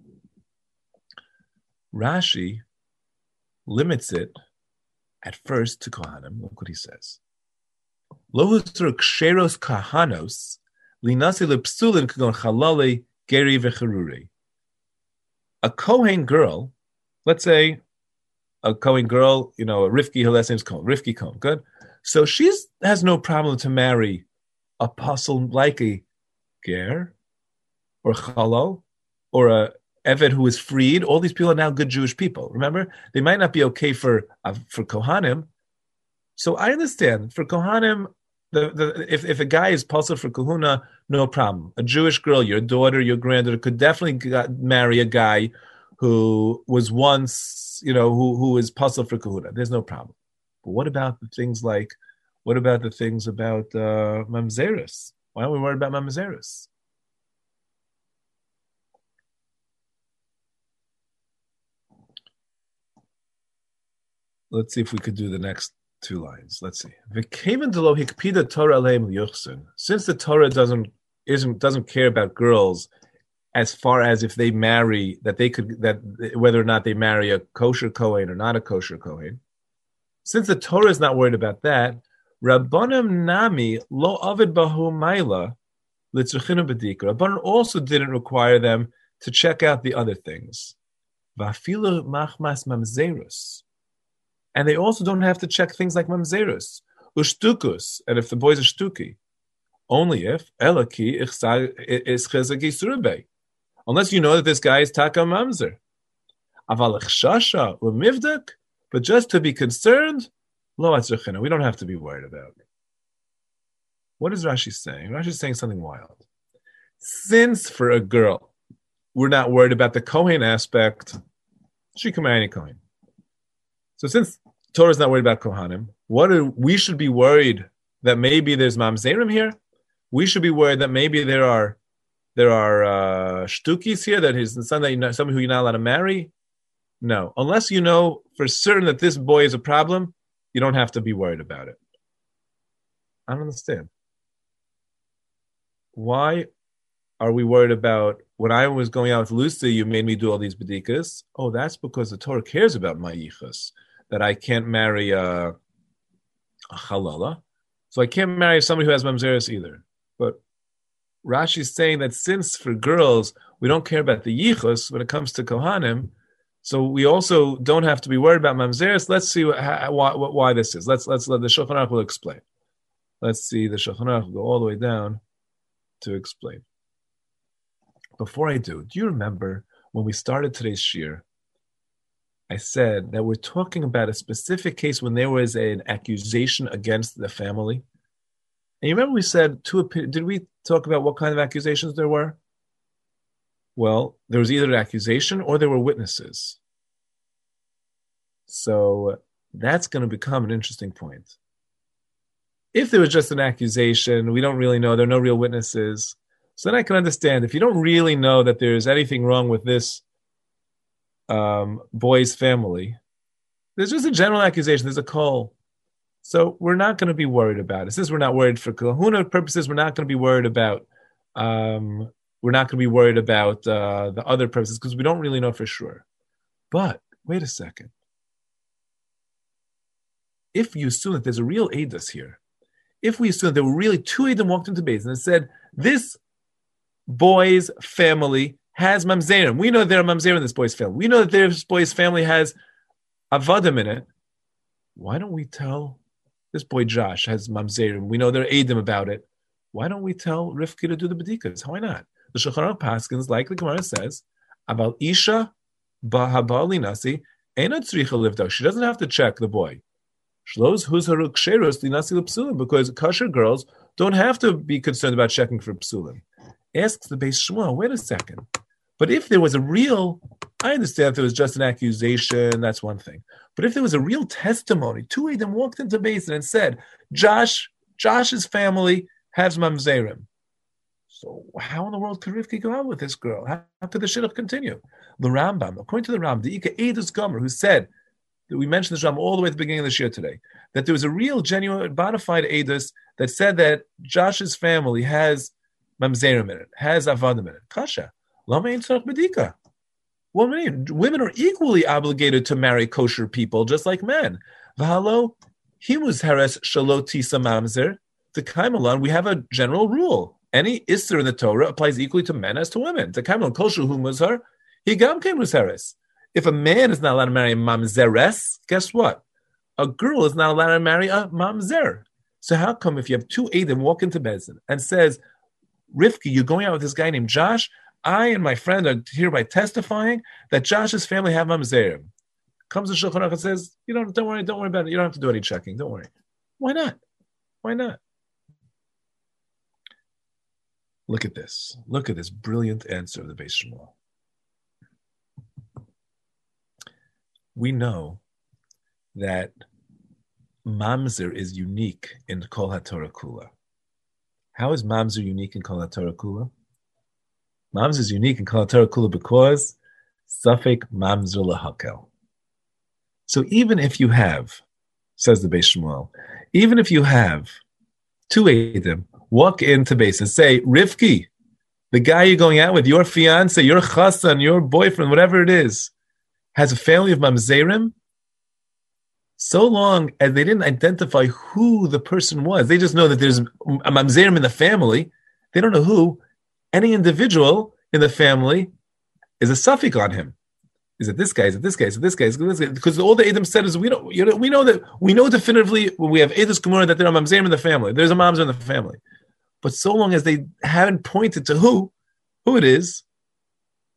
Rashi limits it at first to Kohanim. Look what he says. Lohusur ksheros kahanos linasi lepsulin kagon chalale geri v'cheruri. A Kohen girl, let's say a Kohen girl, a Rivki, her last name is Cohen, Rivki Cohen, good? So she has no problem to marry a puzzle like a ger, or chalal, or a Eved who is freed. All these people are now good Jewish people. Remember, they might not be okay for Kohanim. So I understand for Kohanim, if a guy is puzzled for Kahuna, no problem. A Jewish girl, your daughter, your granddaughter, could definitely marry a guy who was once, who is puzzled for Kahuna. There's no problem. But what about the things about Mamzerus? Why are we worried about Mamzerus? Let's see if we could do the next two lines. Let's see. Since the Torah doesn't care about girls as far as if they marry, whether or not they marry a kosher Kohen or not a kosher Kohen. Since the Torah is not worried about that, Rabbanim Nami lo avid bahu maila litzrechinu bedika. Rabbanim also didn't require them to check out the other things. Vafilu machmas mamzerus. And they also don't have to check things like mamzerus, ushtukus, and if the boys are shtuki. Only if elaki is chezaki surabei. Unless you know that this guy is taka mamzer. But just to be concerned, we don't have to be worried about it. What is Rashi saying? Rashi is saying something wild. Since for a girl, we're not worried about the Kohen aspect, she can marry any Kohen. So since Torah is not worried about Kohanim, we should be worried that maybe there's mamzerim here? We should be worried that maybe there are shtukis here, that he's the son that somebody who you're not allowed to marry? No. Unless you know for certain that this boy is a problem, you don't have to be worried about it. I don't understand. Why are we worried about, when I was going out with Lucy, you made me do all these bedikas? Oh, that's because the Torah cares about my yichus, that I can't marry a halala. So I can't marry somebody who has mamzeres either. But Rashi is saying that since for girls, we don't care about the yichus when it comes to Kohanim, so we also don't have to be worried about mamzeres. Let's see why this is. Let's let the Shulchan Aruch will explain. Let's see, the Shulchan Aruch will go all the way down to explain. Before I do you remember when we started today's shir, I said that we're talking about a specific case when there was an accusation against the family? And you remember we said, did we talk about what kind of accusations there were? Well, there was either an accusation or there were witnesses. So that's going to become an interesting point. If there was just an accusation, we don't really know, there are no real witnesses, so then I can understand. If you don't really know that there's anything wrong with this boy's family, there's just a general accusation, there's a call. So we're not going to be worried about it. Since we're not worried for kahuna purposes, we're not going to be worried about the other purposes because we don't really know for sure. But wait a second. If you assume that there's a real Eidos here, if we assume that there were really two Eidim walked into Beis and said, this boy's family has mamzerim. We know there are mamzerim in this boy's family. We know that this boy's family has avadim in it. Why don't we tell this boy Josh has mamzerim? We know there are Eidim about it. Why don't we tell Rivka to do the bedikas? Why not? The Shulchan Aruch paskins, like the Gemara says, about Isha b'habali nasi ena tzricha livda. She doesn't have to check the boy. Shlos huzharu ksheros linasi l'psulim, because kosher girls don't have to be concerned about checking for psulim. Asks the Beis Shmuel, wait a second. But if there was a real, I understand if there was just an accusation, that's one thing. But if there was a real testimony, two of them walked into Beis and said, Josh's family has mamzerim. So how in the world could Rivka go out with this girl? How could the shidduch continue? The Rambam, according to the Rambam, the Ika Eidos Gomer, who said, that we mentioned this Rambam all the way at the beginning of the shir today, that there was a real, genuine, bona fide Eidos that said that Josh's family has mamzerim in it, has avadim in it. Kasha. Lama ein tzarich bedika. Well, women are equally obligated to marry kosher people, just like men. V'halo, himus heres shalo tisa mamzer. To Kaimalan, we have a general rule. Any isser in the Torah applies equally to men as to women. To Kaimalan, kosher humuzar, he gam kein heres. If a man is not allowed to marry a mamzeres, guess what? A girl is not allowed to marry a mamzer. So how come if you have two Eidim walk into Bezin and says, Rivka, you're going out with this guy named Josh, I and my friend are hereby testifying that Josh's family have mamzerim. Comes the Shulchan Aruch and says, don't worry about it. You don't have to do any checking. Don't worry. Why not? Why not? Look at this. Look at this brilliant answer of the Beis Shmuel. We know that mamzer is unique in Kol HaTorah Kula. How is mamzer unique in Kol HaTorah Kula? Mamzer is unique in Kol HaTorah Kula because Safek mamzer lahakel. So even if you have, says the Beis Shmuel, even if you have two Eidim walk into Beis and say, Rivki, the guy you're going out with, your fiance, your chassan, your boyfriend, whatever it is, has a family of mamzerim, so long as they didn't identify who the person was, they just know that there's a mamzerim in the family, they don't know who, any individual in the family is a suffix on him. Is it this guy? Is it this guy? Is it this guy? Is it this guy? Because all the Edom said is we know definitively when we have Eidos Gemara that there are mamzerim in the family. There's a mamzer in the family. But so long as they haven't pointed to who it is,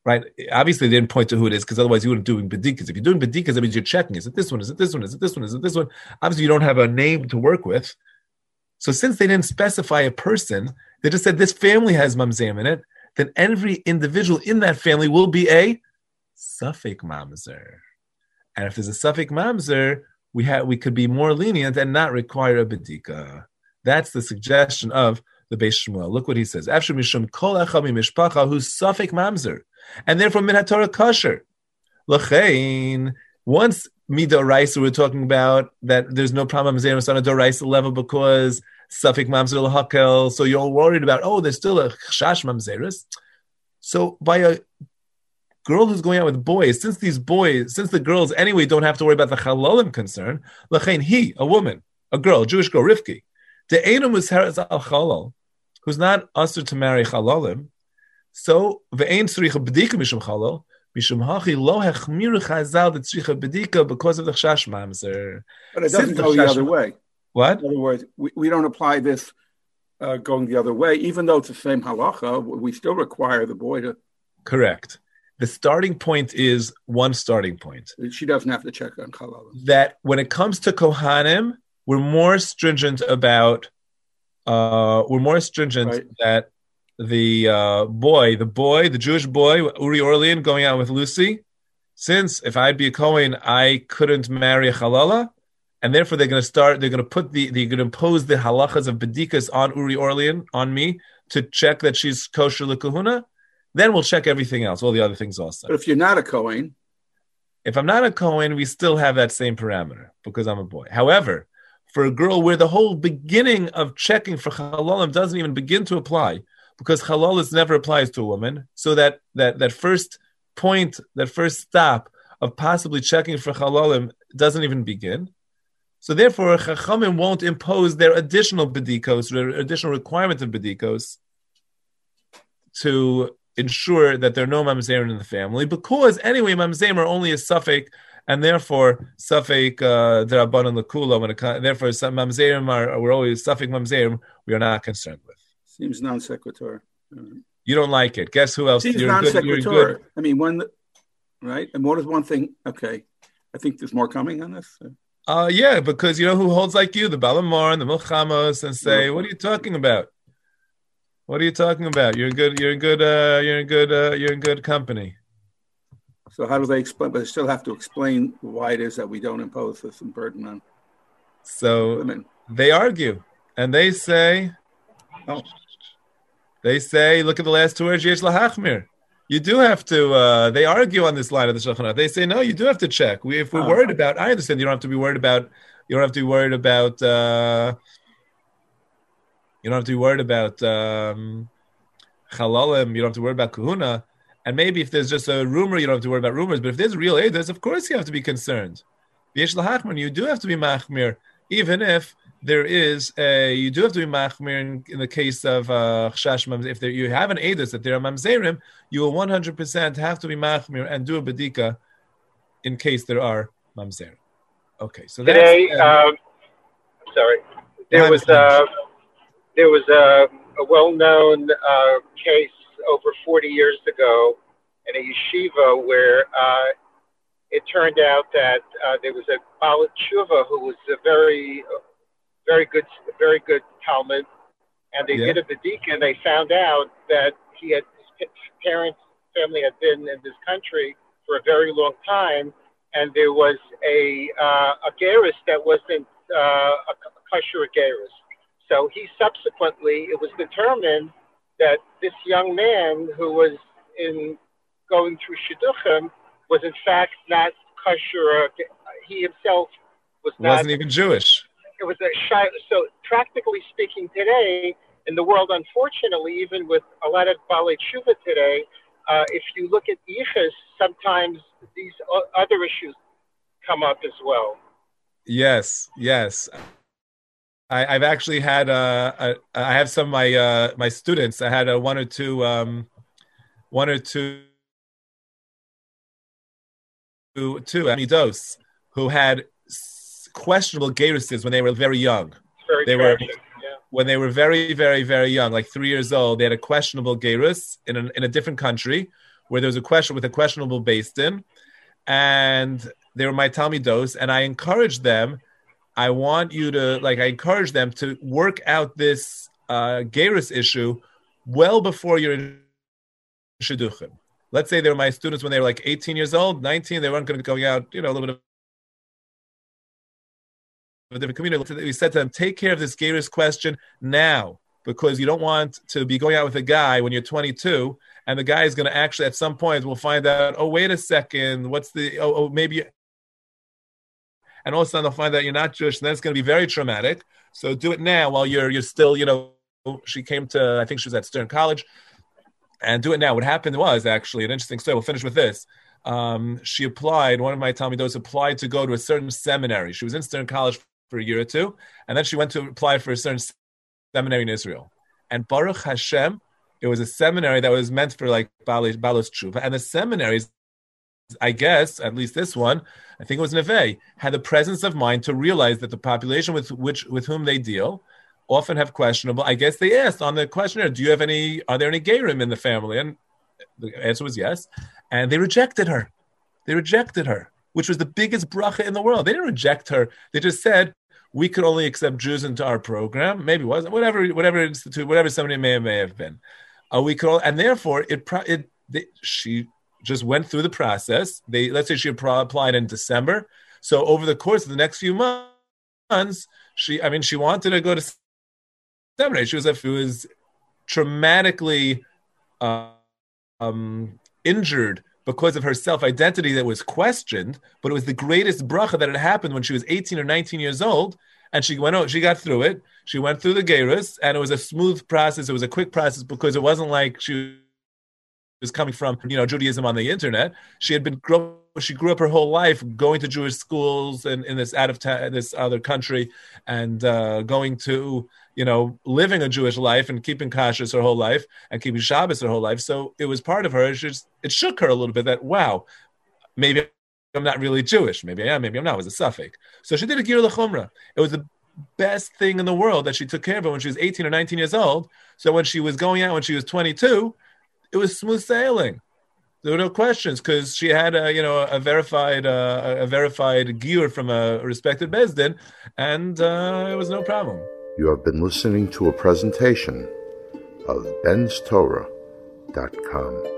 right? Obviously, they didn't point to who it is because otherwise you wouldn't doing bedikas. If you're doing bedikas, that means you're checking. Is it this one? Is it this one? Is it this one? Is it this one? Obviously, you don't have a name to work with. So since they didn't specify a person, they just said this family has mamzerim in it, then every individual in that family will be a safek mamzer. And if there's a safek mamzer, we could be more lenient and not require a bedika. That's the suggestion of the Beis Shmuel. Look what he says. After mishum kol echad mishpacha who's safek mamzer, and therefore min haTorah kosher. L'chein, once midoraisa we're talking about that there's no problem mamzer on a doraisa level because safek mamzer l'hakel. So you're worried about there's still a chash mamzeris. So by a girl who's going out with boys, since the girls anyway don't have to worry about the chalalim concern, l'chein a woman, a girl, a Jewish girl, Rivki, de'enu musheres al chalal, who's not usher to marry chalalim, so ve'ein tzricha bedika mishum chalal, mishum hachi lo hechmiru chazal the tzricha bedika because of the chash mamzer. But it doesn't go the other way. What? In other words, we don't apply this going the other way, even though it's the same halacha. We still require the boy to. Correct. The starting point is one starting point. She doesn't have to check on halal. That when it comes to kohanim, we're more stringent about. That the Jewish boy, Uri Orlean, going out with Lucy. Since if I'd be a Kohen, I couldn't marry a halala, and therefore they're going to impose the halachas of bedikas on Uri Orlean, on me, to check that she's kosher l'kahuna. Then we'll check everything else, all the other things also. But if you're not a Kohen, if I'm not a Kohen, we still have that same parameter because I'm a boy. However, for a girl where the whole beginning of checking for halalim doesn't even begin to apply, because halalis never applies to a woman, so that first point, that first stop of possibly checking for halalim doesn't even begin. So therefore, Chachamim won't impose their additional bedikos, their additional requirement of bedikos, to ensure that there are no mamzerim in the family, because anyway, mamzerim are only a suffix, and therefore suffix derabanan lekula. Therefore, some mamzerim we're always suffix mamzerim. We are not concerned with. Seems non sequitur. You don't like it. Guess who else? Seems non sequitur. I mean, right? And what is one thing? Okay, I think there's more coming on this. Yeah, because you know who holds like you, the Balamar and the Milchamos, and say, "What are you talking about? What are you talking about? You're in good company." So how do they explain? But they still have to explain why it is that we don't impose this burden on. So women. They argue, and they say, look at the last two words, Yesh lahachmir. You do have to. They argue on this line of the Shulchan Aruch. They say no, you do have to check. If we're worried about, I understand you don't have to be worried about. You don't have to be worried about. You don't have to be worried about chalalim. You don't have to worry about kahuna. And maybe if there's just a rumor, you don't have to worry about rumors. But if there's real edus, of course you have to be concerned. Yesh lahachmir, you do have to be machmir, even if there is you do have to be machmir in the case of chash mamzer. If you have an edus that there are mamzerim, you will 100% have to be machmir and do a bedika in case there are mamzerim. Okay, so that's, today. Sorry, there was a well-known case over 40 years ago in a yeshiva where it turned out that there was a Baal Tshuva who was a very good Talmud, and they did a bedika, and they found out that his family had been in this country for a very long time, and there was a gerus that wasn't a kosher gerus. So he subsequently, it was determined that this young man who was going through shidduchim was in fact not kosher. He himself wasn't even Jewish. It was so practically speaking today in the world, unfortunately, even with a lot of Balei Tshuva today, if you look at yichus, sometimes these other issues come up as well. Yes. I've actually had I have some of my students. I had one or two amidos who had questionable geruses when they were very young. When they were very, very, very young, like 3 years old, they had a questionable gerus in a different country, where there was a question with a questionable beis din, and they were my talmidos, and I encouraged them. I encourage them to work out this gerus issue well before you're in shidduchim. Let's say they were my students when they were like 18 years old, 19. They weren't going to be going out, a little bit of a different community. We said to them, take care of this gerus question now, because you don't want to be going out with a guy when you're 22, and the guy is going to actually at some point will find out, oh, wait a second, maybe. And all of a sudden they'll find out you're not Jewish, and then it's going to be very traumatic. So do it now while you're still, she came to, I think she was at Stern College, and do it now. What happened was actually an interesting story. We'll finish with this. She applied, one of my talmidos applied to go to a certain seminary. She was in Stern College for a year or two, and then she went to apply for a certain seminary in Israel. And Baruch Hashem, it was a seminary that was meant for like Balos Tshuva, and the seminaries, I guess, at least this one, I think it was Neve, had the presence of mind to realize that the population with whom they deal often have questionable. I guess they asked on the questionnaire, are there any Gerim in the family? And the answer was yes. And they rejected her. Which was the biggest bracha in the world. They didn't reject her. They just said, we could only accept Jews into our program. Maybe it wasn't, whatever institute, whatever somebody may have been. And therefore, she just went through the process. Let's say she applied in December. So over the course of the next few months, she wanted to go to seminary. She was traumatically injured because of her self-identity that was questioned, but it was the greatest bracha that had happened when she was 18 or 19 years old, and she got through it. She went through the gerus, and it was a smooth process. It was a quick process because it wasn't like she was coming from, Judaism on the internet. She grew up her whole life going to Jewish schools in this this other country, and going to, living a Jewish life and keeping kashrus her whole life and keeping Shabbos her whole life. So it was part of her. It shook her a little bit that, wow, maybe I'm not really Jewish. Maybe I am, maybe I'm not. It was a suffix. So she did a Ger L'Chumra. It was the best thing in the world that she took care of it when she was 18 or 19 years old. So when she was going out when she was 22, it was smooth sailing. There were no questions because she had a verified giur from a respected beis din, and it was no problem. You have been listening to a presentation of benstorah.com.